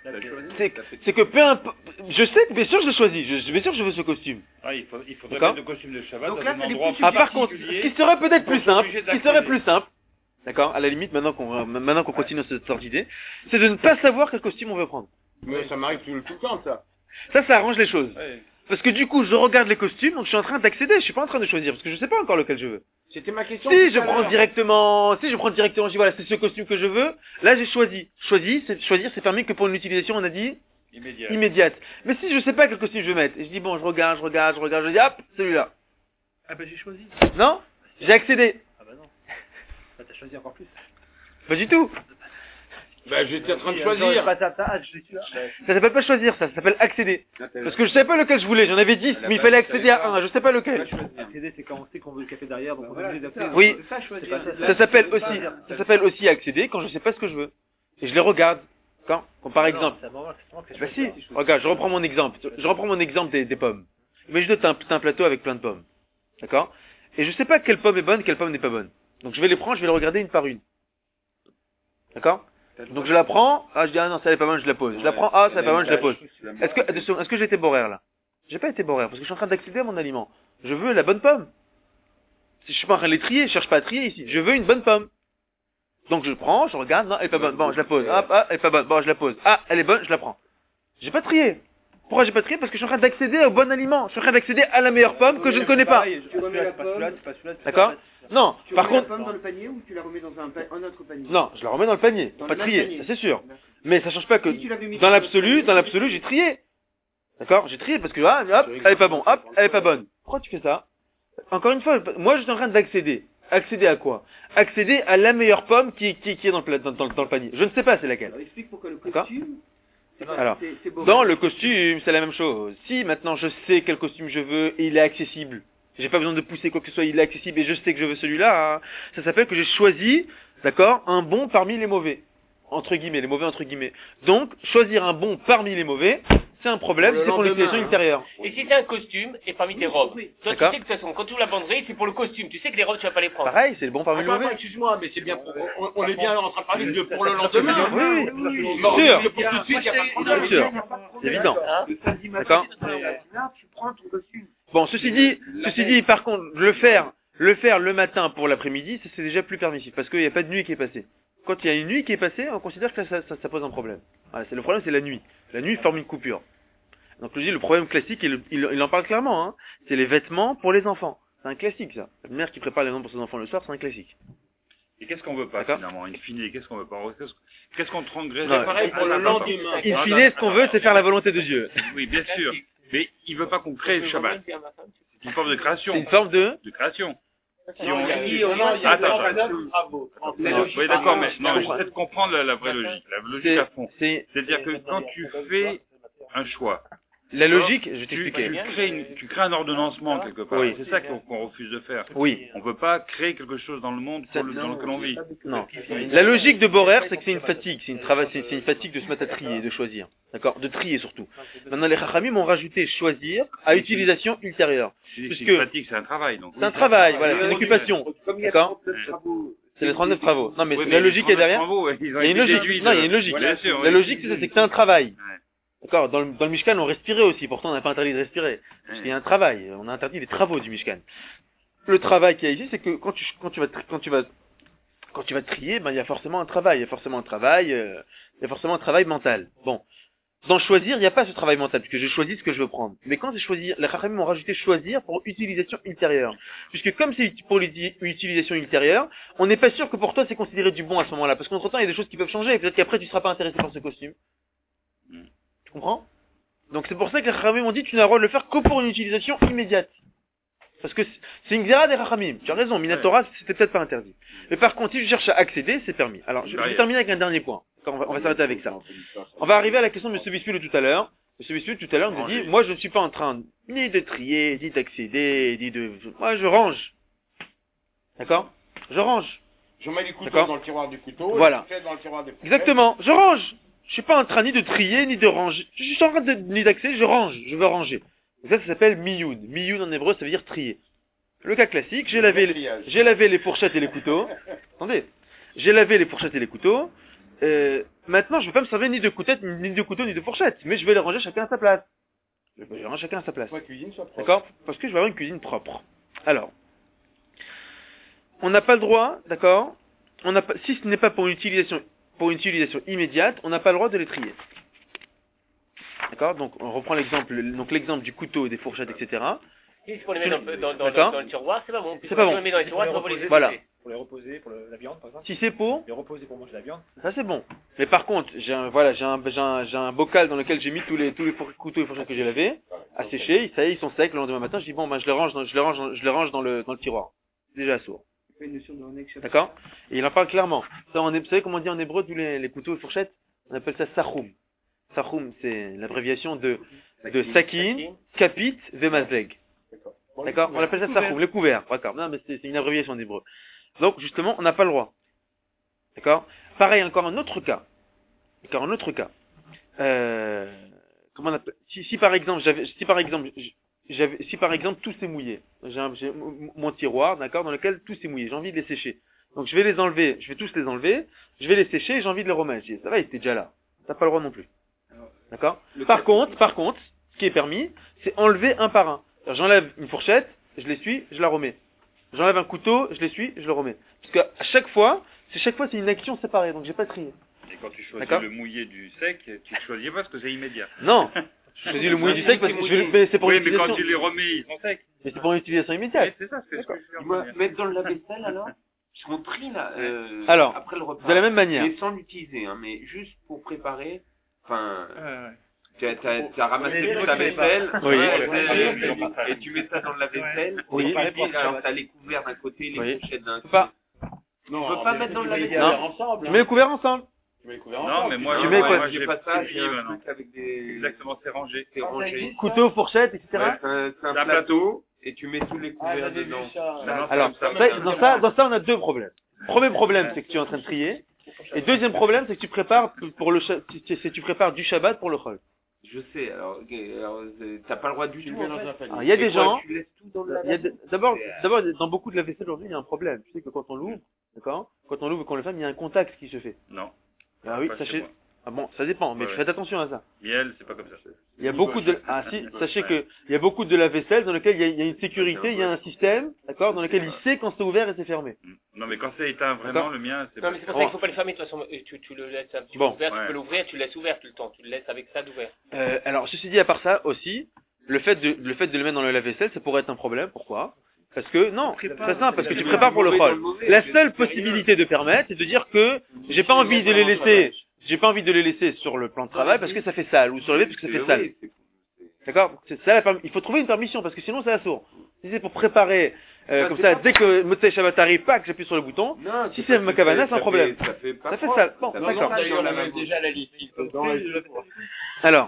C'est c'est que peu importe, je sais que bien sûr je l'ai choisi, je, je- bien sûr que je veux ce costume. Ah, il, faut, il faudrait D'accord. mettre le costume de Shabbat Donc dans là, un c'est des endroit petits Ah par contre, particulier. ce qui serait peut-être plus Ils sont simple, obligés ce qui serait d'accéder. plus simple, d'accord, à la limite maintenant qu'on maintenant qu'on continue cette sorte d'idée, c'est de ne pas savoir quel costume on veut prendre. Mais ça m'arrive tout, le- tout le temps, ça. Ça, ça arrange les choses. Ouais. Parce que du coup, je regarde les costumes, donc je suis en train d'accéder, je suis pas en train de choisir, parce que je sais pas encore lequel je veux. C'était ma question. Si tout je à prends l'heure. directement, si je prends directement, je dis voilà, c'est ce costume que je veux, là j'ai choisi. Choisi, c'est, choisir, c'est permis que pour une utilisation, on a dit, Immédiat. immédiate. Mais si je sais pas quel costume je vais mettre, et je dis bon, je regarde, je regarde, je regarde, je dis hop, celui-là. Ah bah j'ai choisi. Non? J'ai accédé. Ah bah non. Bah t'as choisi encore plus. Pas du tout. Bah, j'étais en train de J'aurais choisir. pas ta ta- je l'ai celui-là. Ça s'appelle pas choisir, ça, ça s'appelle accéder. Parce que je savais pas lequel je voulais, j'en avais dix, mais il fallait accéder à un, je sais pas lequel. Accéder, c'est quand on sait qu'on veut le café derrière, donc on est Voilà, obligé c'est d'accéder. ça. Oui. C'est ça, choisir. C'est pas ça. Ça s'appelle aussi, ça s'appelle aussi accéder quand je sais pas ce que je veux. Et je les regarde. Quand, quand par exemple, C'est vraiment- c'est vraiment que bah choisir. si, regarde, je reprends mon exemple. Je reprends mon exemple des, des pommes. Imagine que t'as un, t'as un plateau avec plein de pommes. D'accord? Et je sais pas quelle pomme est bonne, quelle pomme n'est pas bonne. Donc je vais les prendre, je vais les regarder une par une. D'accord? Donc je la prends, ah je dis ah non, ça elle est pas bonne, je la pose. Je la prends, ah ça elle est pas bonne, je la pose. Est-ce que, attention, est-ce que j'ai été boraire là? J'ai pas été boraire parce que je suis en train d'accéder à mon aliment. Je veux la bonne pomme. Si je suis pas en train de les trier, je cherche pas à trier ici. Je veux une bonne pomme. Donc je prends, je regarde, non, elle est pas bonne, bon, je la pose. Hop, ah, elle est pas bonne, bon, je la pose. Ah, elle est bonne, je la prends. J'ai pas trié. Pourquoi j'ai pas trié? Parce que je suis en train d'accéder au bon aliment. Je suis en train d'accéder à la meilleure pomme que je ne connais pas. Tu remets la pomme, D'accord? Non, tu par remets la contre, pomme dans le panier ou tu la remets dans un, pa- un autre panier? non, je la remets dans le panier, Dans pas le même trier, panier. ça c'est sûr. D'accord. Mais ça change pas que Si tu l'avais mis dans dans l'absolu, le dans panier, l'absolu, j'ai trié. D'accord? J'ai trié parce que ah, hop, elle est pas bon, hop, elle est pas bonne. Pourquoi tu fais ça? Encore une fois, moi je suis en train d'accéder. Accéder à quoi? Accéder à la meilleure pomme qui, qui, qui est dans le, pla- dans, dans- dans le panier. Je ne sais pas c'est laquelle. Alors explique pourquoi le D'accord. costume. c'est pas- Alors, c'est- c'est beau. Dans le costume, c'est la même chose. Si maintenant je sais quel costume je veux et il est accessible, j'ai pas besoin de pousser quoi que ce soit, il est accessible et je sais que je veux celui-là, hein, ça s'appelle que j'ai choisi, d'accord, un bon parmi les mauvais. Entre guillemets, les mauvais entre guillemets. Donc, choisir un bon parmi les mauvais, c'est un problème, Pour le c'est pour lendemain, l'utilisation hein. ultérieure. Et si c'est un costume, et parmi tes robes, toi tu D'accord. sais que de toute façon, quand tu ouvres la banderie, c'est pour le costume. Tu sais que les robes, tu vas pas les prendre. Pareil, c'est le bon parmi les Attends, attends, mauvais. excuse-moi, mais c'est bien pour, on, on est bien en train de parler de pour le lendemain. Oui, oui, oui. bien sûr. Pour tout de suite, il n'y a pas de problème. Bien sûr. C'est évident. Hein Le samedi matin, D'accord. tu prends la canard, tu prends ton costume. Bon, ceci dit, ceci dit, par contre, le faire, le faire le matin pour l'après-midi, ça, c'est déjà plus permissif, parce qu'il n'y a pas de nuit qui est passée. Quand il y a une nuit qui est passée, on considère que ça, ça, ça pose un problème. Voilà, c'est le problème, c'est la nuit. La nuit forme une coupure. Donc, je dis, le problème classique, il, il, il en parle clairement, hein, c'est les vêtements pour les enfants. C'est un classique, ça. La mère qui prépare les vêtements pour ses enfants le soir, c'est un classique. Et qu'est-ce qu'on veut pas D'accord. finalement? In fine, qu'est-ce qu'on veut pas? Qu'est-ce qu'est-ce qu'on transgresse? Non, Pareil pour le Attends, attends. lendemain. In fine, ce qu'on veut, c'est faire la volonté de Dieu. Oui, bien sûr. Mais il veut pas qu'on crée le Shabbat. C'est une forme de C'est création. une forme de... De création. Si Non, on... il y a- Si, au moins, il y a Attends, vingt attends. travaux. Non, Oui, d'accord, mais non, comprends. j'essaie de comprendre la, la vraie logique. La logique C'est, à fond. c'est C'est-à-dire que quand tu fais un choix, la logique, je vais tu, t'expliquer. tu, crées une- tu crées un ordonnancement quelque part. Oui. C'est ça qu'on qu'on refuse de faire. Oui. On peut pas créer quelque chose dans le monde pour le- dans lequel on vit. Non. La logique de Borer, c'est que c'est une fatigue, c'est une travail, c'est c'est une fatigue de se mettre à trier, de choisir. D'accord? De trier surtout. Maintenant, les Chachamim ont rajouté choisir à utilisation ultérieure. C'est Puisque- une fatigue, c'est un travail. Donc. C'est un travail, voilà, c'est une occupation. Comme il y a D'accord? trente-neuf travaux. C'est les trente-neuf travaux. Non, mais Oui, la les logique est derrière. travaux, ouais, ils ont Il y a une été logique. déduits de- Non, il y a une logique. Bien sûr, La oui. logique, c'est ça, c'est que c'est un travail. Ouais. D'accord? Dans le, dans le Mishkan, on respirait aussi. Pourtant, on n'a pas interdit de respirer. Parce qu'il y a un travail. On a interdit les travaux du Mishkan. Le travail qu'il y a ici, c'est que quand tu, quand tu vas, tri- quand tu vas, quand tu vas trier, ben, il y a forcément un travail. Il y a forcément un travail, euh, il y a forcément un travail mental. Bon. Dans choisir, il n'y a pas ce travail mental, puisque j'ai choisi ce que je veux prendre. Mais quand c'est choisir, les Chachamim m'ont rajouté choisir pour utilisation ultérieure. Puisque comme c'est pour l'utilisation ultérieure, on n'est pas sûr que pour toi c'est considéré du bon à ce moment-là. Parce qu'entre temps, il y a des choses qui peuvent changer, et peut-être qu'après tu seras pas intéressé par ce costume. Mm. Tu comprends? Donc c'est pour ça que les Chachamim m'ont dit, tu n'as le droit de le faire que pour une utilisation immédiate. Parce que c'est une xéra des Chachamim. Tu as raison, Minatora, c'était peut-être pas interdit. Mais par contre, si je cherche à accéder, c'est permis. Alors, je, je vais terminer avec un dernier point. On va, on va s'arrêter avec ça. On va arriver à la question de M. Bispuit de tout à l'heure. M. Bispuit tout à l'heure nous dit, moi je ne suis pas en train ni de trier, ni d'accéder, ni de... Moi je range. D'accord? Je range. Je mets les couteaux D'accord. dans le tiroir du couteau. Voilà. Je fais dans le tiroir des poubelles. Exactement, je range. Je suis pas en train ni de trier, ni de ranger. Je suis en train de, ni d'accéder, je range, je veux ranger. Donc ça, ça s'appelle miyoun. Miyoun en hébreu, ça veut dire trier. Le cas classique, j'ai lavé, les, j'ai lavé les fourchettes et les couteaux. Attendez. J'ai lavé les fourchettes et les couteaux. euh, maintenant, je vais pas me servir ni de couteau, ni de couteau, ni de fourchette, mais je vais les ranger chacun à sa place. Je vais les ranger chacun à sa place. Pour que la cuisine soit propre. D'accord? Parce que je vais avoir une cuisine propre. Alors, on n'a pas le droit, d'accord? On n'a pas, si ce n'est pas pour une utilisation, pour une utilisation immédiate, on n'a pas le droit de les trier. D'accord? Donc, on reprend l'exemple, donc l'exemple du couteau, des fourchettes, et cetera. Si c'est pour les mettre dans, dans, dans, D'accord. dans le tiroir, c'est pas bon. C'est pas bon. Si on les met dans les tiroirs, on va les Voilà. laisser. Pour les reposer, pour le- la viande, par exemple. Si c'est pour, Les reposer pour manger la viande. ça c'est bon. Mais par contre, j'ai un, voilà, j'ai un, j'ai un, j'ai un bocal dans lequel j'ai mis tous les, tous les four- couteaux et fourchettes que j'ai lavés, à sécher, ça y est, ils sont secs le lendemain matin, je dis bon, ben, je les range dans, je les range, dans- je les range dans le, dans le tiroir. C'est déjà sourd. C'est une notion de Ronek Shabbat. D'accord? Et il en parle clairement. Ça, en, hé- vous savez comment on dit en hébreu tous les, les couteaux et fourchettes? On appelle ça sachoum. Sachoum, c'est l'abréviation de, de sakin, kapit, vemazleg. D'accord? On appelle ça sachoum, les couverts. D'accord. Non, mais c'est c'est une abréviation en hébreu. Donc, justement, on n'a pas le droit. D'accord? Pareil, encore un autre cas. Encore un autre cas. Euh, comment on appelle? Si, si par exemple, j'avais, si par exemple, j'avais, si par exemple tout s'est mouillé, j'ai, un- j'ai m- mon tiroir, d'accord, dans lequel tout s'est mouillé, j'ai envie de les sécher. Donc je vais les enlever, je vais tous les enlever, je vais les sécher, et j'ai envie de les remettre. Je dis, ça va, il était déjà là. T'as pas le droit non plus. D'accord? Par contre, par contre, ce qui est permis, c'est enlever un par un. Alors, j'enlève une fourchette, je l'essuie, je la remets. J'enlève un couteau, je l'essuie, je le remets. Parce qu'à chaque fois, c'est chaque fois c'est une action séparée, donc j'ai pas trié. Et quand tu choisis D'accord. le mouillé du sec, tu ne choisis pas parce que c'est immédiat. Non, je choisis le mouillé du sec parce que je vais, mais c'est pour Oui, une mais quand utilisation, tu les remets, ils sont secs. mais c'est pour une utilisation Oui, immédiate. c'est ça, c'est ce que je veux dire. Moi, mettre dans le lave-vaisselle alors? Ils seront pris là, euh, Alors, après le repas. De la même manière. Mais sans l'utiliser, hein, mais juste pour préparer. Enfin, Ouais, ouais. tu as, t'as, t'as ramassé Oui, toute oui, la oui, vaisselle, oui. ouais, Oui. et, et tu mets ça dans le lave-vaisselle. Oui. et papier, alors t'as les couverts d'un côté, les Oui. fourchettes d'un Faut côté. pas. Non, Tu peux pas mais mettre dans le tu mets les lave-vaisselle. couverts ensemble. Tu mets les couverts ensemble. Tu mets les couverts Non, ensemble. mais moi, Tu j'ai mets moi, quoi? moi, j'ai j'ai pas ça, j'ai j'ai un maintenant. truc avec des. Exactement, c'est rangé. C'est rangé. Couteau, fourchette, et Ouais, cetera. c'est un, c'est un C'est un plateau, et tu mets tous les Ah, couverts j'avais vu dedans. ça. Maintenant, c'est Alors, comme ça, ça. dans ça, dans ça, on a deux problèmes. Premier problème, c'est que tu es en train de trier. Et deuxième problème, c'est que tu prépares pour le, cha- c'est que tu prépares du Shabbat pour le Chol. Je sais, alors, ok, alors, c'est- t'as pas le droit du Tu tout. le mets en dans fait. un panier. Alors, il y a Et des quoi, gens, Tu laisses tout dans le il y a lave-vaisselle. de- d'abord, d'abord, dans beaucoup de la vaisselle aujourd'hui, il y a un problème. Tu sais que quand on l'ouvre, d'accord? Quand on l'ouvre et qu'on le ferme, il y a un contact qui se fait. Non. Ah oui, Pas chez sachez. moi. Ah bon, ça dépend, mais Ouais, ouais. faites attention à ça. Miel, c'est pas comme ça. Il y a beaucoup de, ah si, sachez que il y a beaucoup de la vaisselle dans lequel il y a, il y a une sécurité, il y a un système, d'accord, dans lequel il sait quand c'est ouvert et c'est fermé. Non, mais quand c'est éteint, vraiment, D'accord. le mien, c'est Non, pas. mais c'est pour ça qu'il faut pas le fermer de toute façon. Euh, Tu, tu le laisses un petit Bon. peu ouvert, Ouais. tu peux l'ouvrir, tu le laisses ouvert tout le temps. Tu le laisses avec ça d'ouvert. Euh, alors, ceci dit, à part ça aussi, le fait de, le fait de le mettre dans le lave-vaisselle, ça pourrait être un problème. Pourquoi? Parce que, non, c'est très simple, parce que tu prépares pour le Chol. La seule possibilité de permettre, c'est de dire que j'ai pas envie de les laisser, j'ai pas envie de les laisser sur le plan de travail parce que ça fait sale, ou sur le lait parce que ça fait sale. D'accord? C'est ça la perm- il faut trouver une permission parce que sinon c'est assourd. Si c'est pour préparer, euh, comme ça, dès que Motsei Shabbat arrive, pac, j'appuie sur le bouton. Non, Si c'est c'est parce ma que cabana, ça c'est un fait- problème. Ça fait pas Ça fait propre. sale. Bon, Ça Non, fait d'accord. non, sale d'ailleurs, dans on la a maison. déjà la liste. Dedans, et tout. Alors,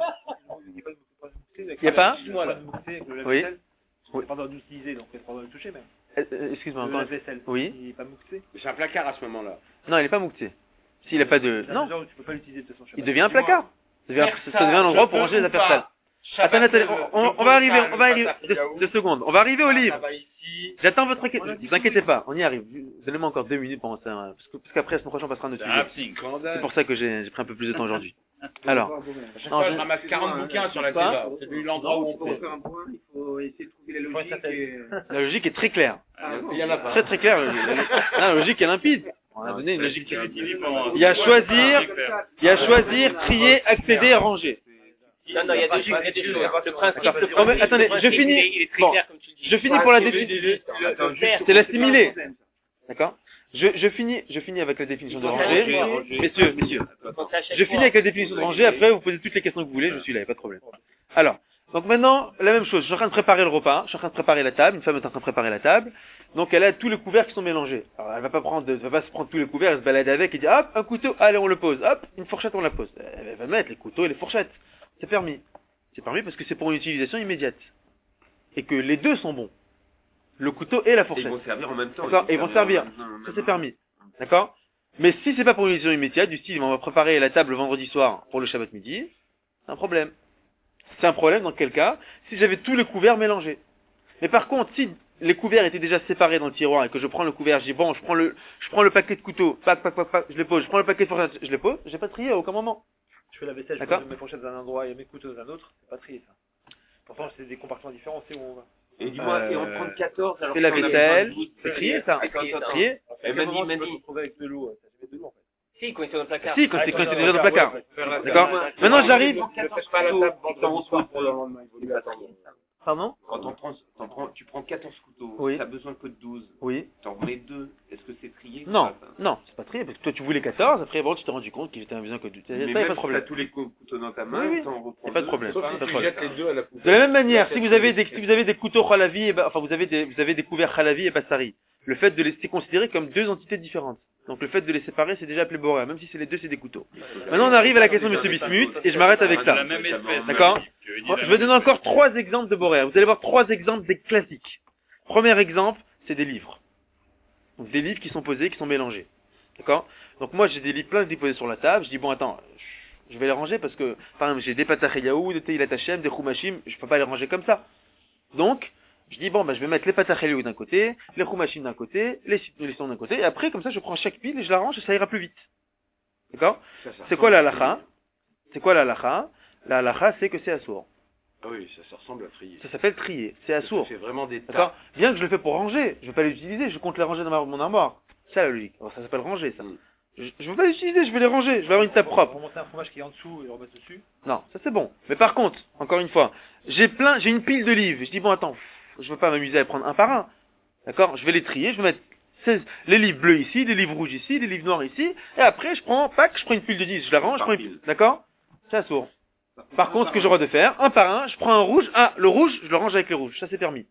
Il y a pas? Moi, là. Avec le Oui. lave-vaisselle. Oui. C'est pas droit d'utiliser, donc c'est pas droit de toucher même. euh, euh, excuse-moi, Le encore. lave-vaisselle. Oui. Il est pas mouxé. C'est un placard à ce moment-là. Non, il est pas moukté. S'il a pas de, C'est un non, genre où tu peux pas l'utiliser de toute façon. il devient un placard. Ça devient, ça devient un endroit pour ranger les affaires sales. Attends, Shabbat, attendez, le- on, le on va arriver, on va le arriver, patates deux, yaourt, deux secondes. On va arriver au ça livre. va ici. J'attends votre inquiétude. Ne vous inquiétez pas, on y arrive. Donnez-moi encore deux minutes pour ça, hein, parce que- parce qu'après, la semaine prochaine, on passera à notre C'est un sujet. absing. C'est pour ça que j'ai j'ai pris un peu plus de temps aujourd'hui. Alors, À chaque Non, fois, je- je ramasse quarante bouquins sur la Pas. Teva. C'est lui l'endroit où on Pour peut. faire un point, il faut essayer de trouver la logique. et- la logique est très claire. Ah, non, Il y en a pas. Très très claire. La, la- la- la logique est limpide. On a donné une logique. C'est typiquement- Il y a choisir, il y a choisir, trier, accéder, ranger. Non, non, il y a deux, il y a deux choses. Le principe, D'accord. le Oh, mais principe, attendez, le principe, je finis. il est- il est très Bon. clair, comme tu le dis. Je finis pour la définition. Le faire, C'est l'assimiler. D'accord? Je, je finis, je finis avec la définition de ranger. Messieurs, messieurs. quand t'as à chaque Je fois- finis avec la définition de ranger, après vous posez toutes les questions que vous voulez, je suis là, y a pas de problème. Alors, donc maintenant, la même chose, je suis en train de préparer le repas, je suis en train de préparer la table, une femme est en train de préparer la table, donc elle a tous les couverts qui sont mélangés. Alors elle va pas prendre, elle va pas se prendre tous les couverts, elle se balade avec et dire hop, un couteau, allez on le pose, hop, une fourchette on la pose. Elle va mettre les couteaux et les fourchettes. C'est permis. C'est permis parce que c'est pour une utilisation immédiate. Et que les deux sont bons. Le couteau et la Ils fourchette. vont servir en même temps. D'accord, et ils vont servir. en même- Ça c'est permis. D'accord? Mais si c'est pas pour une utilisation immédiate, du style on va préparer la table le vendredi soir pour le Shabbat midi, c'est un problème. C'est un problème dans quel cas? Si j'avais tous les couverts mélangés. Mais par contre, si les couverts étaient déjà séparés dans le tiroir et que je prends le couvert, je dis bon, je prends le, je prends le paquet de couteaux, pac, pac, pac, pac, je les pose, je prends le paquet de fourchettes, je les pose, j'ai pas trié à aucun moment. Je fais la vaisselle, je D'accord. pose mes fourchettes dans un endroit et mes couteaux dans un autre, c'est pas trié ça. Pourtant, c'est des compartiments différents, c'est où on va. Et dis-moi, Euh, et en prendre quatorze, alors c'est la qu'on a vaisselle, besoin de douze, c'est trié ça, c'est trié, ça. trié. Et Mani, tu peux Mani. te retrouver avec de l'eau, ça se met de l'eau en fait. Si, quand ils sont dans le placard. Si, quand c'est, quand c'est déjà dans le ouais, placard. ouais, D'accord. Maintenant j'arrive. Ne faites pas la table vendredi soir pour le lendemain, il vaut mieux attendre. Pardon? Quand on prend, t'en prends, tu prends quatorze couteaux, Oui. t'as besoin que de douze, Oui. t'en remets deux, est-ce que c'est trié? Non, ou pas, ça non, c'est pas trié, parce que toi tu voulais quatorze, après bon, tu t'es rendu compte qu'il était besoin que du. Ça, y Mais a même pas de si problème. t'as tous les cou- couteaux dans ta main, Oui, oui. t'en reprends Y a pas de deux, problème. c'est Sauf pas si de tu problème. jettes les deux à la poubelle. De la même manière, si vous avez des, si vous avez des couteaux khalavi, et bah, enfin vous avez des, vous avez des couverts khalavi et bassari, le fait de les, c'est considéré comme deux entités différentes. Donc le fait de les séparer, c'est déjà appelé boréa, même si c'est les deux, c'est des couteaux. Maintenant on arrive à la question de M. Bismuth, et je m'arrête avec De ça. la même espèce. D'accord. Tu veux dire Je la vais même donner encore trois exemples de boréa. Vous allez voir trois exemples des classiques. Premier exemple, c'est des livres. Donc des livres qui sont posés, qui sont mélangés. D'accord. Donc moi j'ai des livres plein de livres posés sur la table, je dis bon attends, je vais les ranger parce que, par exemple, j'ai des Patachayahu, des Teilat Hashem, des Chumashim, je peux pas les ranger comme ça. Donc, je dis bon bah je vais mettre les Patachayahu d'un côté, les Chumashim d'un côté, les les sons d'un côté, et après comme ça je prends chaque pile et je la range et ça ira plus vite. D'accord. C'est quoi la halacha? C'est quoi la halacha? La halacha c'est que c'est assour. Ah oui, ça, ça ressemble à trier. Ça s'appelle trier, c'est assour. C'est vraiment des tas. D'accord. Bien que je le fais pour ranger, je vais pas les utiliser, je compte les ranger dans ma- mon armoire. C'est ça la logique. Alors, ça s'appelle ranger ça. Mm. Je, je veux pas les utiliser, je vais les ranger, je vais avoir une table propre. Pour monter un fromage qui est en dessous et le remettre dessus. Non, ça c'est bon. Mais par contre, encore une fois, j'ai plein, j'ai une pile de livres. Je dis bon attends, je veux pas m'amuser à prendre un par un. D'accord. Je vais les trier, je vais mettre seize, les livres bleus ici, les livres rouges ici, les livres noirs ici, et après je prends, pack, je prends une pile de dix, je la range, je prends une pile. D'accord. C'est assourd. Par contre, ce que j'aurais de faire, un par un, je prends un rouge, ah, le rouge, je le range avec le rouge, ça c'est permis.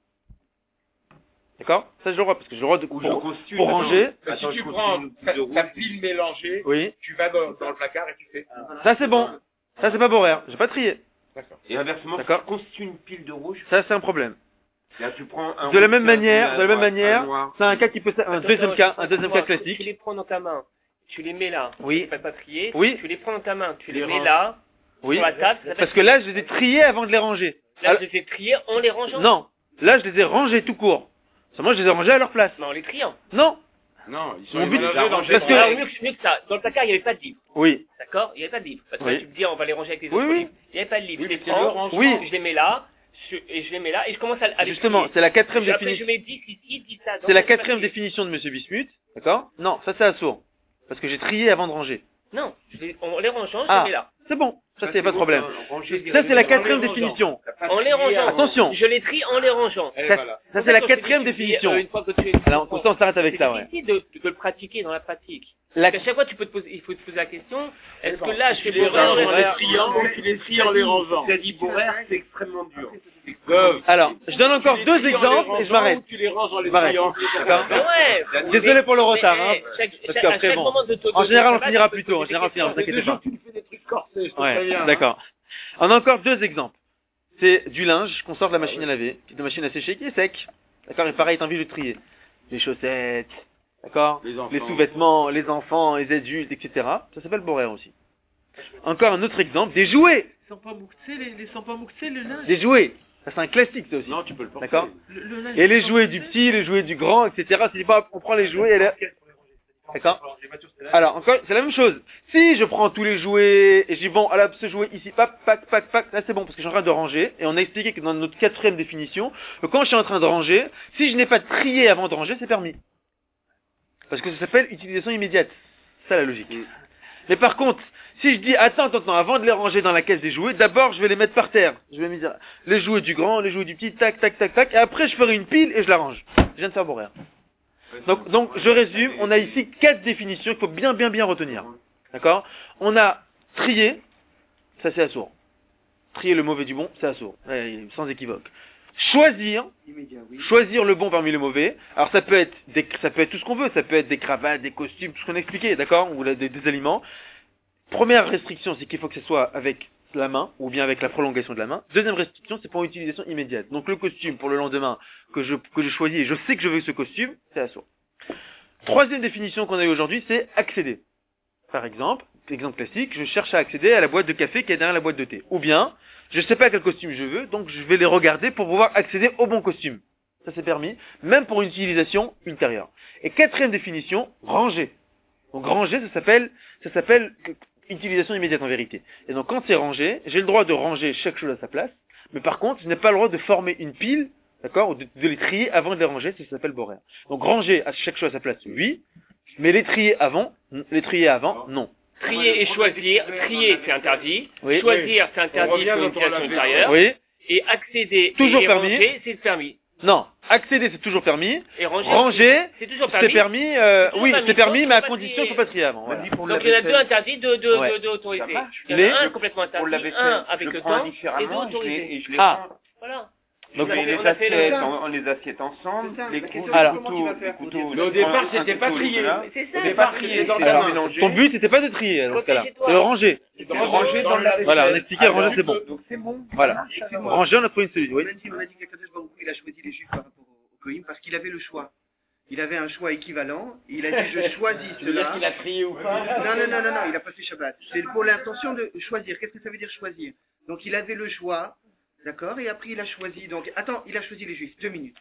D'accord? Ça j'ai le droit, parce que j'ai le droit de, Ou pour, je constitue- pour ranger, Mais Attends, si je tu continue prends une ta, pile de ta rouge. pile mélangée, oui, tu vas dans, dans le placard et tu fais. ça c'est bon. Ça c'est pas boréa, j'ai pas trié. D'accord. Et inversement, si D'accord. tu constitues une pile de rouge, Ça c'est un problème. là tu prends un De la rouge, même un manière, bleu, de la même un noir, manière, un noir. c'est un cas qui peut, un Attends, deuxième attends, cas, attends, un deuxième cas attends, Tu classique. les prends dans ta main, tu les mets là. Oui. Tu fais pas trier. Oui. Tu les prends dans ta main, tu les Les mets ranges. là, Oui. sur la table. ça Parce s'appelle que là, je les ai triés avant de les ranger. Là, Alors- je les ai triés en les rangeant. non. Là, je les ai rangés tout court. Seulement, je les ai rangés à leur place. Mais en les triant. Non. Non, ils sont Mon but- mélangés dans parce le que- Alors, mieux que, mieux que ça. Dans le placard, il n'y avait pas de livre. Oui. D'accord? Il n'y avait pas de livre. Parce que Oui. là, tu me dis, on va les ranger avec les Oui, autres oui. livres. Il n'y avait pas de livre. Oui, je les mais c'est le prends, rangement. Oui. je les mets là, je- et je les mets là, et je commence à, à les Justement, trier. c'est la quatrième Et après, définition. je mets dix ici, dix là. C'est la quatrième définition de Monsieur Bismuth. D'accord? Non, ça c'est assourd. Parce que j'ai trié avant de ranger. Non, je les- en les rangeant, je Ah. les mets là. C'est bon. Ça, c'est pas de bon, problème. ranger Ça, c'est la directement. quatrième en les rangeant. définition. En les rangeant. Attention. Je les trie en les rangeant. Et Ça, voilà. ça, c'est la Quand je te dis, quatrième tu dis, définition. euh, une fois que tu Alors, comme ça, on s'arrête avec ça, ouais. C'est difficile de, de le pratiquer dans la pratique. La- Parce qu'à chaque fois, tu peux te poser, il faut te poser la question, est-ce que là, je fais Tu les les ranges en les ranges triant, tu les tries en les rangeant. Tu as dit boraire, c'est extrêmement dur. Alors, je donne encore deux exemples et je m'arrête. Tu les ranges en les Je m'arrête. triant. D'accord? Mais ouais. Désolé pour le Mais, retard, hein. eh, chaque- Parce chaque- qu'après, à chaque bon. moment de ton- En de général, ton on travail, finira tu peux plus te tôt. En poser général, on des finira, vous questions. inquiétez pas. Tu fais des trucs corsés, je te Ouais, préviens. hein. d'accord. On a encore deux exemples. C'est du linge qu'on sort de la machine à laver, de la machine à sécher qui est sec. D'accord? Et pareil, t'as envie de le trier. Les chaussettes, d'accord? Les enfants. Les sous-vêtements, les enfants, les adultes, et cetera. Ça s'appelle borer aussi. Encore un autre exemple, des jouets. Les sympas mouktsé, les, les sympas mouktsé, le linge. Des jouets. Ça, c'est un classique, ça aussi. Non, tu peux le porter. D'accord? Le, le linge Et les sans jouets du mouktsé. petit, les jouets du grand, et cetera. C'est pas, on prend les jouets et les... D'accord? Alors, encore, c'est la même chose. Si je prends tous les jouets et je dis bon, alors ce jouet ici, pac, pac, pac, pac, là c'est bon parce que je suis en train de ranger. Et on a expliqué que dans notre quatrième définition, que quand je suis en train de ranger, si je n'ai pas trié avant de ranger, c'est permis. Parce que ça s'appelle utilisation immédiate. C'est ça la logique. Mais par contre, si je dis attends, attends, attends, avant de les ranger dans la caisse des jouets, d'abord je vais les mettre par terre. Je vais me dire les jouets du grand, les jouets du petit, tac, tac, tac, tac, et après je ferai une pile et je la range. Je viens de faire boire. Donc, donc, je résume, on a ici quatre définitions qu'il faut bien, bien, bien retenir. D'accord? On a trier, ça c'est assourd. Trier le mauvais du bon, c'est assourd. Ouais, sans équivoque. Choisir, Immédiat, oui. choisir le bon parmi le mauvais. Alors ça peut être des, ça peut être tout ce qu'on veut, ça peut être des cravates, des costumes, tout ce qu'on a expliqué, d'accord? Ou la- des, des aliments. Première restriction, c'est qu'il faut que ce soit avec la main, ou bien avec la prolongation de la main. Deuxième restriction, c'est pour utilisation immédiate. Donc le costume pour le lendemain que je, que je choisis, et je sais que je veux ce costume, c'est assourd. Troisième définition qu'on a eu aujourd'hui, c'est accéder. Par exemple, exemple classique, je cherche à accéder à la boîte de café qui est derrière la boîte de thé. Ou bien, je ne sais pas quel costume je veux, donc je vais les regarder pour pouvoir accéder au bon costume. Ça c'est permis, même pour une utilisation ultérieure. Et quatrième définition, ranger. Donc ranger, ça s'appelle, ça s'appelle utilisation immédiate en vérité. Et donc quand c'est rangé, j'ai le droit de ranger chaque chose à sa place, mais par contre, je n'ai pas le droit de former une pile, d'accord, ou de, de les trier avant de les ranger, ça s'appelle borer. Donc ranger à chaque chose à sa place, oui, mais les trier avant, les trier avant, non. Trier et choisir, trier c'est interdit, Oui. choisir c'est On interdit revient pour dans une ton utilisation lave-vaisselle. ultérieure, Oui. et accéder Toujours et permis. ranger, c'est permis. Non. Accéder, c'est toujours permis. Et ranger, Ranger, c'est toujours c'est permis. permis, euh, C'est toujours oui, permis, c'est permis, sauf mais à pas condition trier. qu'il ne faut pas trier avant. Voilà. Pour la Donc il y en a deux vaisselle. interdits, deux, deux, Ouais. deux, deux autorisés. Ça marche. Il y en a Les- un complètement Pour la interdit, vaisselle, un avec je le prends temps, et deux indifféremment, je les, autorisés. et je les Ah. prends. Voilà. Donc, Je mets les on a fait le- assiettes, on, on les assiette ensemble, C'est ça. les La couteaux, question, les Alors. couteaux, comment tu vas faire les couteaux, Mais au je départ, prends un c'était pas couteau, trié. là. C'est ça. Au départ, trié, c'était dans le alors bain. mélangé. ton but, c'était pas de trier, dans ce cas-là. Protège-toi. C'est de ranger. C'est Ranger dans la Voilà, on a vaisselle. expliqué, ranger, c'est bon. Donc c'est bon. Voilà. Ranger, on a trouvé une solution, oui. On a dit, on a dit qu'Akadosh Baruch Hu, il a choisi les juifs par rapport au, au Koïm parce qu'il avait le choix. Il avait un choix équivalent. Il a dit je choisis Tu veux dire cela. qu'il a trié ou pas? Non, non, non, non, non, il a pas fait Shabbat. C'est pour l'intention de choisir. Qu'est-ce que ça veut dire choisir? Donc il avait le choix, d'accord, et après il a choisi. Donc attends, il a choisi les juifs. Deux minutes.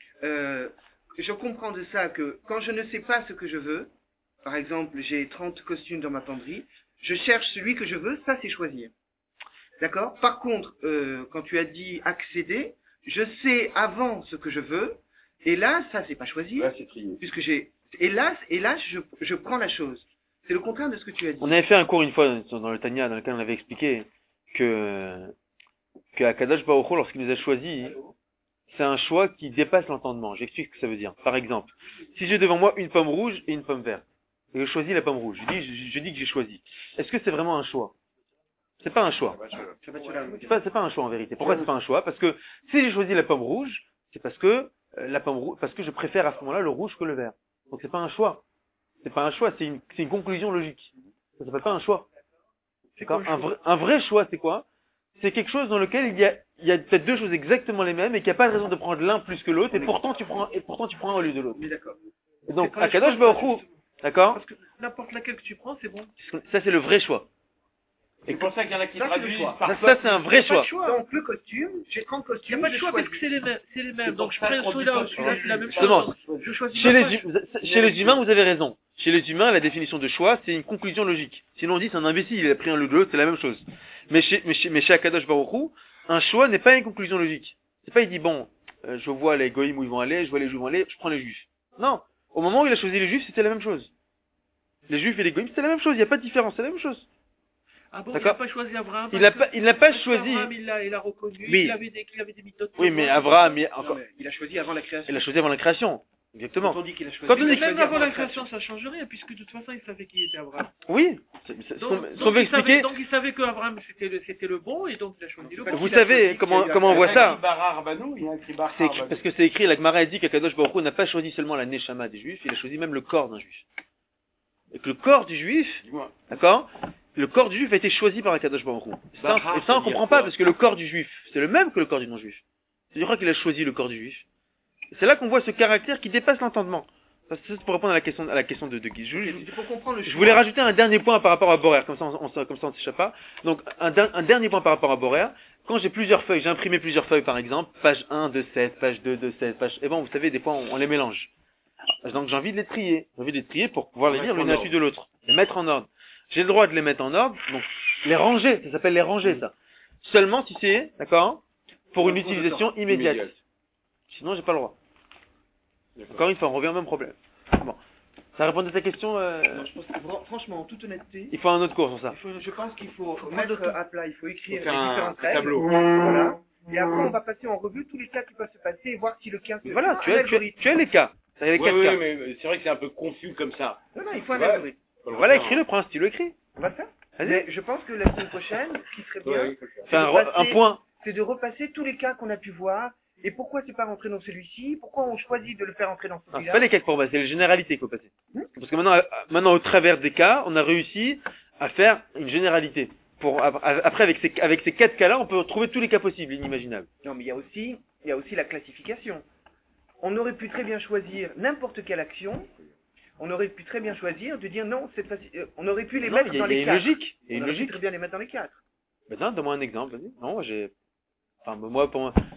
Euh, je comprends de ça que quand je ne sais pas ce que je veux, par exemple j'ai trente costumes dans ma penderie, je cherche celui que je veux, ça c'est choisir. D'accord? Par contre, euh, quand tu as dit accéder, je sais avant ce que je veux, et là, ça c'est pas choisir, Là, c'est trié. puisque j'ai... Et là, et là je, je prends la chose. C'est le contraire de ce que tu as dit. On avait fait un cours une fois dans dans le Tanya, dans lequel on avait expliqué que, que Akadosh Baruch Hu, lorsqu'il nous a choisis, c'est un choix qui dépasse l'entendement. J'explique ce que ça veut dire. Par exemple, si j'ai devant moi une pomme rouge et une pomme verte, et que je choisis la pomme rouge, je dis, je, je dis que j'ai choisi. Est-ce que c'est vraiment un choix? C'est pas un choix. C'est pas, c'est pas un choix en vérité. Pourquoi c'est pas un choix? Parce que si j'ai choisi la pomme rouge, c'est parce que euh, la pomme rouge, parce que je préfère à ce moment-là le rouge que le vert. Donc c'est pas un choix. C'est pas un choix, c'est une, c'est une conclusion logique. Ça s'appelle pas un choix. D'accord? Un vrai, un vrai choix, c'est quoi? C'est quelque chose dans lequel il y a, il y a peut-être deux choses exactement les mêmes et qu'il n'y a pas de raison de prendre l'un plus que l'autre et pourtant tu prends, et pourtant tu prends un au lieu de l'autre. Mais d'accord. Et donc, C'est pas le Akadosh choix, Baruch Hu, justement. d'accord? Parce que n'importe laquelle que tu prends, c'est bon. Ça c'est le vrai choix. C'est pour ça qu'il y en a qui Ça, c'est le traduisent choix. par Ça, ça, c'est un vrai Il n'y a pas choix. de choix. Donc le costume, j'ai trente Il n'y costumes, a pas de je choix parce choisis. que c'est les mêmes. C'est les mêmes. C'est Donc pour je ça prends qu'on celui-là dit ou celui-là, c'est la même Justement, chose. Je choisis Chez ma les, poche. hu- chez les humains, vous avez raison. Chez les humains, la définition de choix, c'est une conclusion logique. Sinon on dit c'est un imbécile, il a pris un lieu de l'autre, c'est la même chose. Mais chez, mais chez, mais chez Akadosh Baruch Hu, un choix n'est pas une conclusion logique. C'est pas il dit bon, euh, je vois les goïms où ils vont aller, je vois les juifs où ils vont aller, je prends les juifs. Non. Au moment où il a choisi les juifs, c'était la même chose. Les juifs et les goïms, c'était la même chose, il n'y a pas de différence, c'est la même chose. Ah bon, il D'accord. n'a pas choisi Abraham. Il parce n'a pas, que- il n'a pas parce choisi. qu'Abraham, il l'a, il a reconnu. Oui. Il avait des, il avait des méthodes. Oui, mais Abraham, il, Non, encore, mais il a choisi avant la création. il a choisi avant la création. Exactement. Quand on dit qu'il a choisi, Quand on il a dit Mais que- même choisi avant la création, ça change rien, puisque de toute façon, il savait qui était Abraham. Oui. C'est- c'est- Ce qu'on Donc, ce qu'on donc, veut il savait, expliquer, donc il savait que Abraham c'était le, c'était le bon, et donc il a choisi le bon. vous qu'il a savez choisi comment, qu'il y a eu comment on voit Il y a un ça. écrit Bar Arbanou, il y a un écrit Bar C'est écrit- Arbanou. parce que c'est écrit, la Gemara a dit qu'Akadosh Baruch Hu n'a pas choisi seulement la Neshama des Juifs, il a choisi même le corps d'un Juif. Et que le corps du Juif, Dis-moi. d'accord, le corps du Juif a été choisi par Akadosh Baruch Hu. Et ça, Bahar, et ça, on ça veut comprend dire pas, quoi parce que le corps du Juif, c'est le même que le corps du non-Juif. C'est vrai qu'il a choisi le corps du Juif. Et c'est là qu'on voit ce caractère qui dépasse l'entendement. Parce que c'est pour répondre à la question, à la question de, de Guy. Je, je- Il faut comprendre le je choix. voulais rajouter un dernier point par rapport à Borer, comme ça on, on, comme ça on ne s'échappe pas. Donc un, der- un dernier point par rapport à Borer. Quand j'ai plusieurs feuilles, j'ai imprimé plusieurs feuilles par exemple, page un de sept, page deux de sept, page... Et bon, vous savez, des fois on, on les mélange. Donc j'ai envie de les trier. J'ai envie de les trier pour pouvoir les Mettre lire en l'une à la ordre. suite de l'autre. Les mettre en ordre. J'ai le droit de les mettre en ordre, donc les ranger, ça s'appelle les ranger ça. Seulement si c'est, d'accord, pour une utilisation immédiate. Immédiate. Sinon j'ai pas le droit. Encore une fois, on revient au même problème. Bon. Ça répond à ta question euh... Non, je pense que vra- franchement, en toute honnêteté, Il faut un autre cours sur ça. il faut- je pense qu'il faut prendre mettre le temps. à plat, il faut écrire Faut les faire un- différentes un règles. tableau. Voilà. Et après, on va passer en revue tous les cas qui peuvent se passer et voir si le cas se Voilà, fait. tu as, tu as, tu as les cas. Tu as les Oui, quatre oui, cas. mais c'est vrai que c'est un peu confus comme ça. Non, non, il faut un Ouais. algorithme. Voilà, écris-le, prends un stylo, écris. On va le faire. Vas-y. Mais je pense que la semaine prochaine, ce qui serait bien, Ouais, il faut le faire. Fais un, de re- passer- un point. c'est de repasser tous les cas qu'on a pu voir. Et pourquoi c'est pas rentré dans celui-ci? Pourquoi on choisit de le faire entrer dans Non, c'est celui-là? pas les cas pour passer, c'est les généralités qu'il faut passer. Hmm Parce que maintenant, euh, maintenant, au travers des cas, on a réussi à faire une généralité. Pour, après, avec ces, avec ces quatre cas-là, on peut trouver tous les cas possibles, inimaginables. Non, mais il y a aussi, il y a aussi la classification. On aurait pu très bien choisir n'importe quelle action. On aurait pu très bien choisir de dire non, c'est facile. euh, On aurait pu les Non, mettre il y a, dans il y a les une quatre. logique. Il y a On une aurait pu logique. très bien les mettre dans les quatre. Maintenant, donne-moi un exemple, vas-y. Non, moi, j'ai, enfin, moi, pour moi,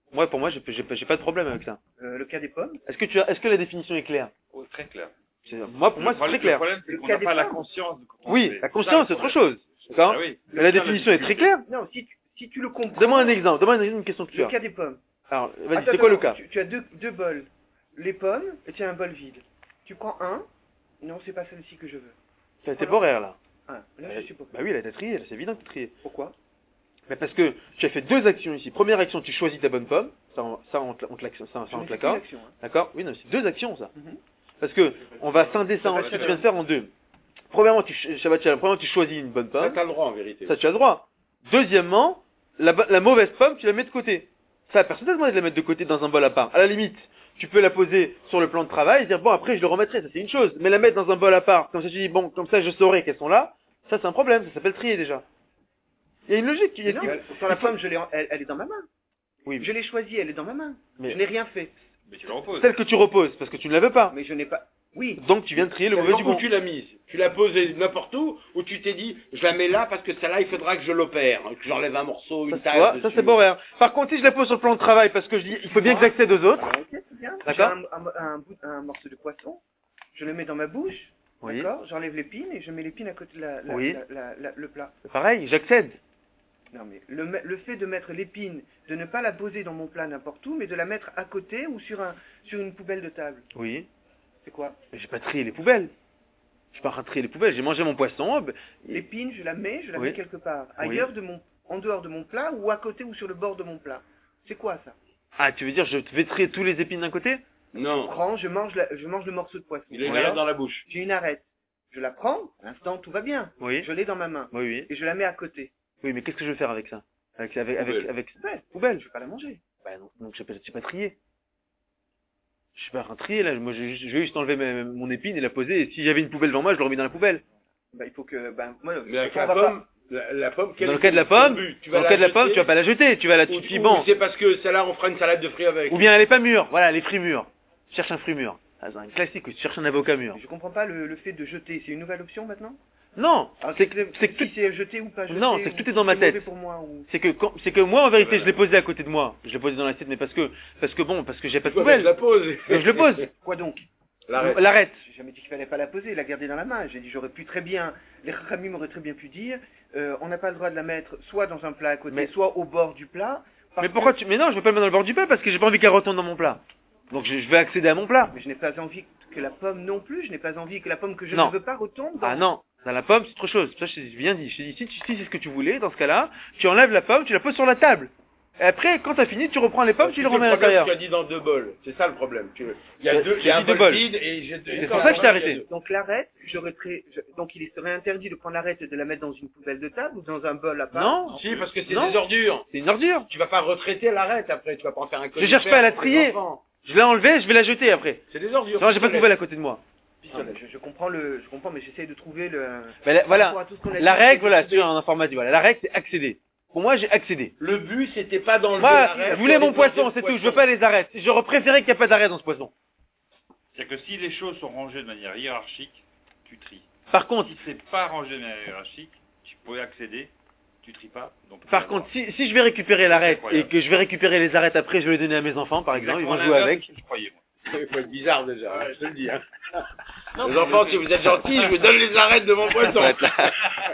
Moi, pour moi, j'ai j'ai pas j'ai pas de problème avec ça. Euh, le cas des pommes. Est-ce que tu as, est-ce que la définition est claire? Oh, très clair. C'est- Moi, pour moi, Le c'est problème- très clair. Le problème, c'est Le qu'on cas n'a des pas la femmes. conscience. de quand on Oui, fait. la C'est conscience, ça, c'est le autre problème. chose. D'accord? Ah oui. Mais la définition est très claire. Non, si tu, si tu le comprends. Donne-moi un exemple. Donne-moi une question que tu Le as. cas des pommes. Alors, vas-y, Attends, c'est quoi le attends, cas? tu, tu as deux, deux bols. Les pommes, et tu as un bol vide. Tu prends un. Non, c'est pas celle-ci que je veux. Ça, C'est boraire, là. Un. Là, je suis pas. Bah oui, là, t'as trié, là, c'est évident que t'as trié. Pourquoi? Mais parce que tu as fait deux actions ici. Première action, tu choisis ta bonne pomme. Ça, on, ça, on, te- on te l'ac- ça, ça, J'en on ai te fait l'accorde. qu'une action, hein. D'accord? Oui, non, c'est deux actions, ça. Mhm. Parce que, on va scinder ça en, ce que tu viens de faire en deux. Premièrement, tu, ch- Shabbat Shalom, premièrement, tu choisis une bonne Ça, pomme. t'as le droit en vérité. Ça, tu as le droit. Deuxièmement, la, bo- la mauvaise pomme, tu la mets de côté. Ça, personne n'a demandé de la mettre de côté dans un bol à part. À la limite, tu peux la poser sur le plan de travail et dire, bon, après, je le remettrai, ça c'est une chose. Mais la mettre dans un bol à part, comme ça, tu dis, bon, comme ça, je saurai qu'elles sont là, ça, c'est un problème, ça s'appelle trier déjà. Il y a une logique. Il y a Non, il- pourtant, la pomme, je l'ai en- elle, elle est dans ma main. Oui, Je l'ai choisie, elle est dans ma main. mais Je n'ai rien fait. Mais tu le reposes. celle que tu reposes, parce que tu ne la veux pas. Mais je n'ai pas. Oui. Donc, tu viens de trier le Ça mauvais dépend du où bon. tu l'as mise. Tu l'as posée n'importe où, ou tu t'es dit, je la mets là parce que celle-là, il faudra que je l'opère, que j'enlève un morceau, Ça, une tu vois, taille. ça c'est boraire. Par contre, si je la pose sur le plan de travail, parce que je dis, il faut bien que j'accède aux autres. Ah, ok, c'est bien. D'accord. J'ai un, un, un bout- un morceau de poisson. Je le mets dans ma bouche. Oui. D'accord. J'enlève l'épine et je mets l'épine à côté de la, la- Oui. la- la- la- le plat. C'est pareil, j'accède. Non mais le, me- le fait de mettre l'épine, de ne pas la poser dans mon plat n'importe où, mais de la mettre à côté ou sur un sur une poubelle de table. Oui. C'est quoi? Mais j'ai pas trié les poubelles. Je suis pas en train de trier les poubelles. J'ai mangé mon poisson. ben, L'épine, je la mets, je la Oui. mets quelque part, Oui. ailleurs de mon, en dehors de mon plat ou à côté ou sur le bord de mon plat. C'est quoi ça? Ah, tu veux dire, je vais trier tous les épines d'un côté? Je Non, prends, je mange, la- je mange le morceau de poisson. il a une Voilà. arête dans la bouche. J'ai une arête. Je la prends, à l'instant tout va bien. Oui. Je l'ai dans ma main Oui, oui. et je la mets à côté. Oui, mais qu'est-ce que je vais faire avec ça? Avec, avec, avec, Poubelle. avec, Poubelle. poubelle. Je vais pas la manger. Bah non, donc j'ai pas, j'ai pas trié. Je suis pas en train de trier là. Moi, je, je vais juste enlever ma- mon épine et la poser. Et si j'avais une poubelle devant moi, je l'aurais mis dans la poubelle. Bah, il faut que, ben, moi, Mais avec on la va pas- pomme, la, la pomme, quel Dans le est cas de la ton pomme, but? Tu dans vas le cas de la pomme, jeter, tu vas pas la jeter. Tu vas la, ou, tu te dis ou bon. c'est parce que celle-là, on fera une salade de fruits avec. Ou bien elle est pas mûre. Voilà, elle est fruits mûrs. Tu cherches un fruit mûr. Ah, c'est un classique. Tu cherches un avocat mûr. Je comprends pas le, le fait de jeter. C'est une nouvelle option maintenant? Non, Ah, c'est que, c'est que si tout, c'est jeté ou pas jeté. Non, c'est que ou tout est dans ma c'est mauvais tête. pour moi ou... c'est que, quand- c'est que moi en vérité, je l'ai posé à côté de moi. Je l'ai posé dans l'assiette, mais parce que, parce que bon, parce que j'ai pas de Tu vas mettre poubelle. la pose. Donc je le pose. Quoi donc? L'arrête. L'arrête. J'ai jamais dit qu'il fallait pas la poser, la garder dans la main. J'ai dit j'aurais pu très bien, les Khamim auraient très bien pu dire, euh, on n'a pas le droit de la mettre soit dans un plat à côté, Mais- soit au bord du plat. parce Mais pourquoi que- tu, mais non, je veux pas le mettre dans le bord du plat parce que j'ai pas envie qu'elle retourne dans mon plat. Donc je, je vais accéder à mon plat. Mais je n'ai pas envie que la pomme non plus, je n'ai pas envie que la pomme que je Non. ne veux pas retombe dans... Ah non, dans la pomme, c'est autre chose. Ça, je t'ai bien dit. Je t'ai dit, si, tu- si c'est ce que tu voulais, dans ce cas-là, tu enlèves la pomme, tu la poses sur la table. Et après, quand t'as fini, tu reprends les pommes, tu les remets à l'intérieur. Tu as dit dans deux bols. C'est ça le problème. Tu- Il y a J'ai- deux, il y j'ai a un dit deux bol bols. vide et j'ai deux. C'est pour ça que je t'ai arrêté. Donc l'arête, j'aurais très... je- donc il serait interdit de prendre l'arête et de la mettre dans une poubelle de table ou dans un bol à part. Non, Si, parce que c'est Non. des ordures. c'est une ordure. Tu vas pas retraiter l'arête après. Tu vas pas en faire un Je cherche pas à la pour les trier. enfants. Je l'ai enlevée, je vais la jeter après. C'est des ordures. Non, j'ai pas de poubelle à côté de moi. Ah, mais je, je comprends le, je comprends, mais j'essaye de trouver le. Mais la- par voilà, rapport à tout ce qu'on a la dit, règle, c'est voilà, de tu vois, en informatique, voilà, la règle c'est accéder. Pour moi, j'ai accédé. Le but, c'était pas d'enlever Moi, l'arête. je voulais mon d'enlever poisson, le c'est tout, poisson. je veux pas les arêtes. J'aurais préféré qu'il n'y ait pas d'arrêt dans ce poisson. C'est-à-dire que si les choses sont rangées de manière hiérarchique, tu tries. Par contre, Si c'est pas rangé de manière hiérarchique, tu peux accéder, tu tries pas. Donc tu par vas contre, avoir- si, si je vais récupérer l'arête et Incroyable. que je vais récupérer les arêtes après, je vais les donner à mes enfants, par exemple, ils vont Exactement jouer l'inverse avec. de ce que je croyais, moi. Il faut être bizarre déjà, hein, je te le dis. Hein. Non, Les mais- enfants, si vous êtes gentils, je vous donne les arêtes de mon poisson.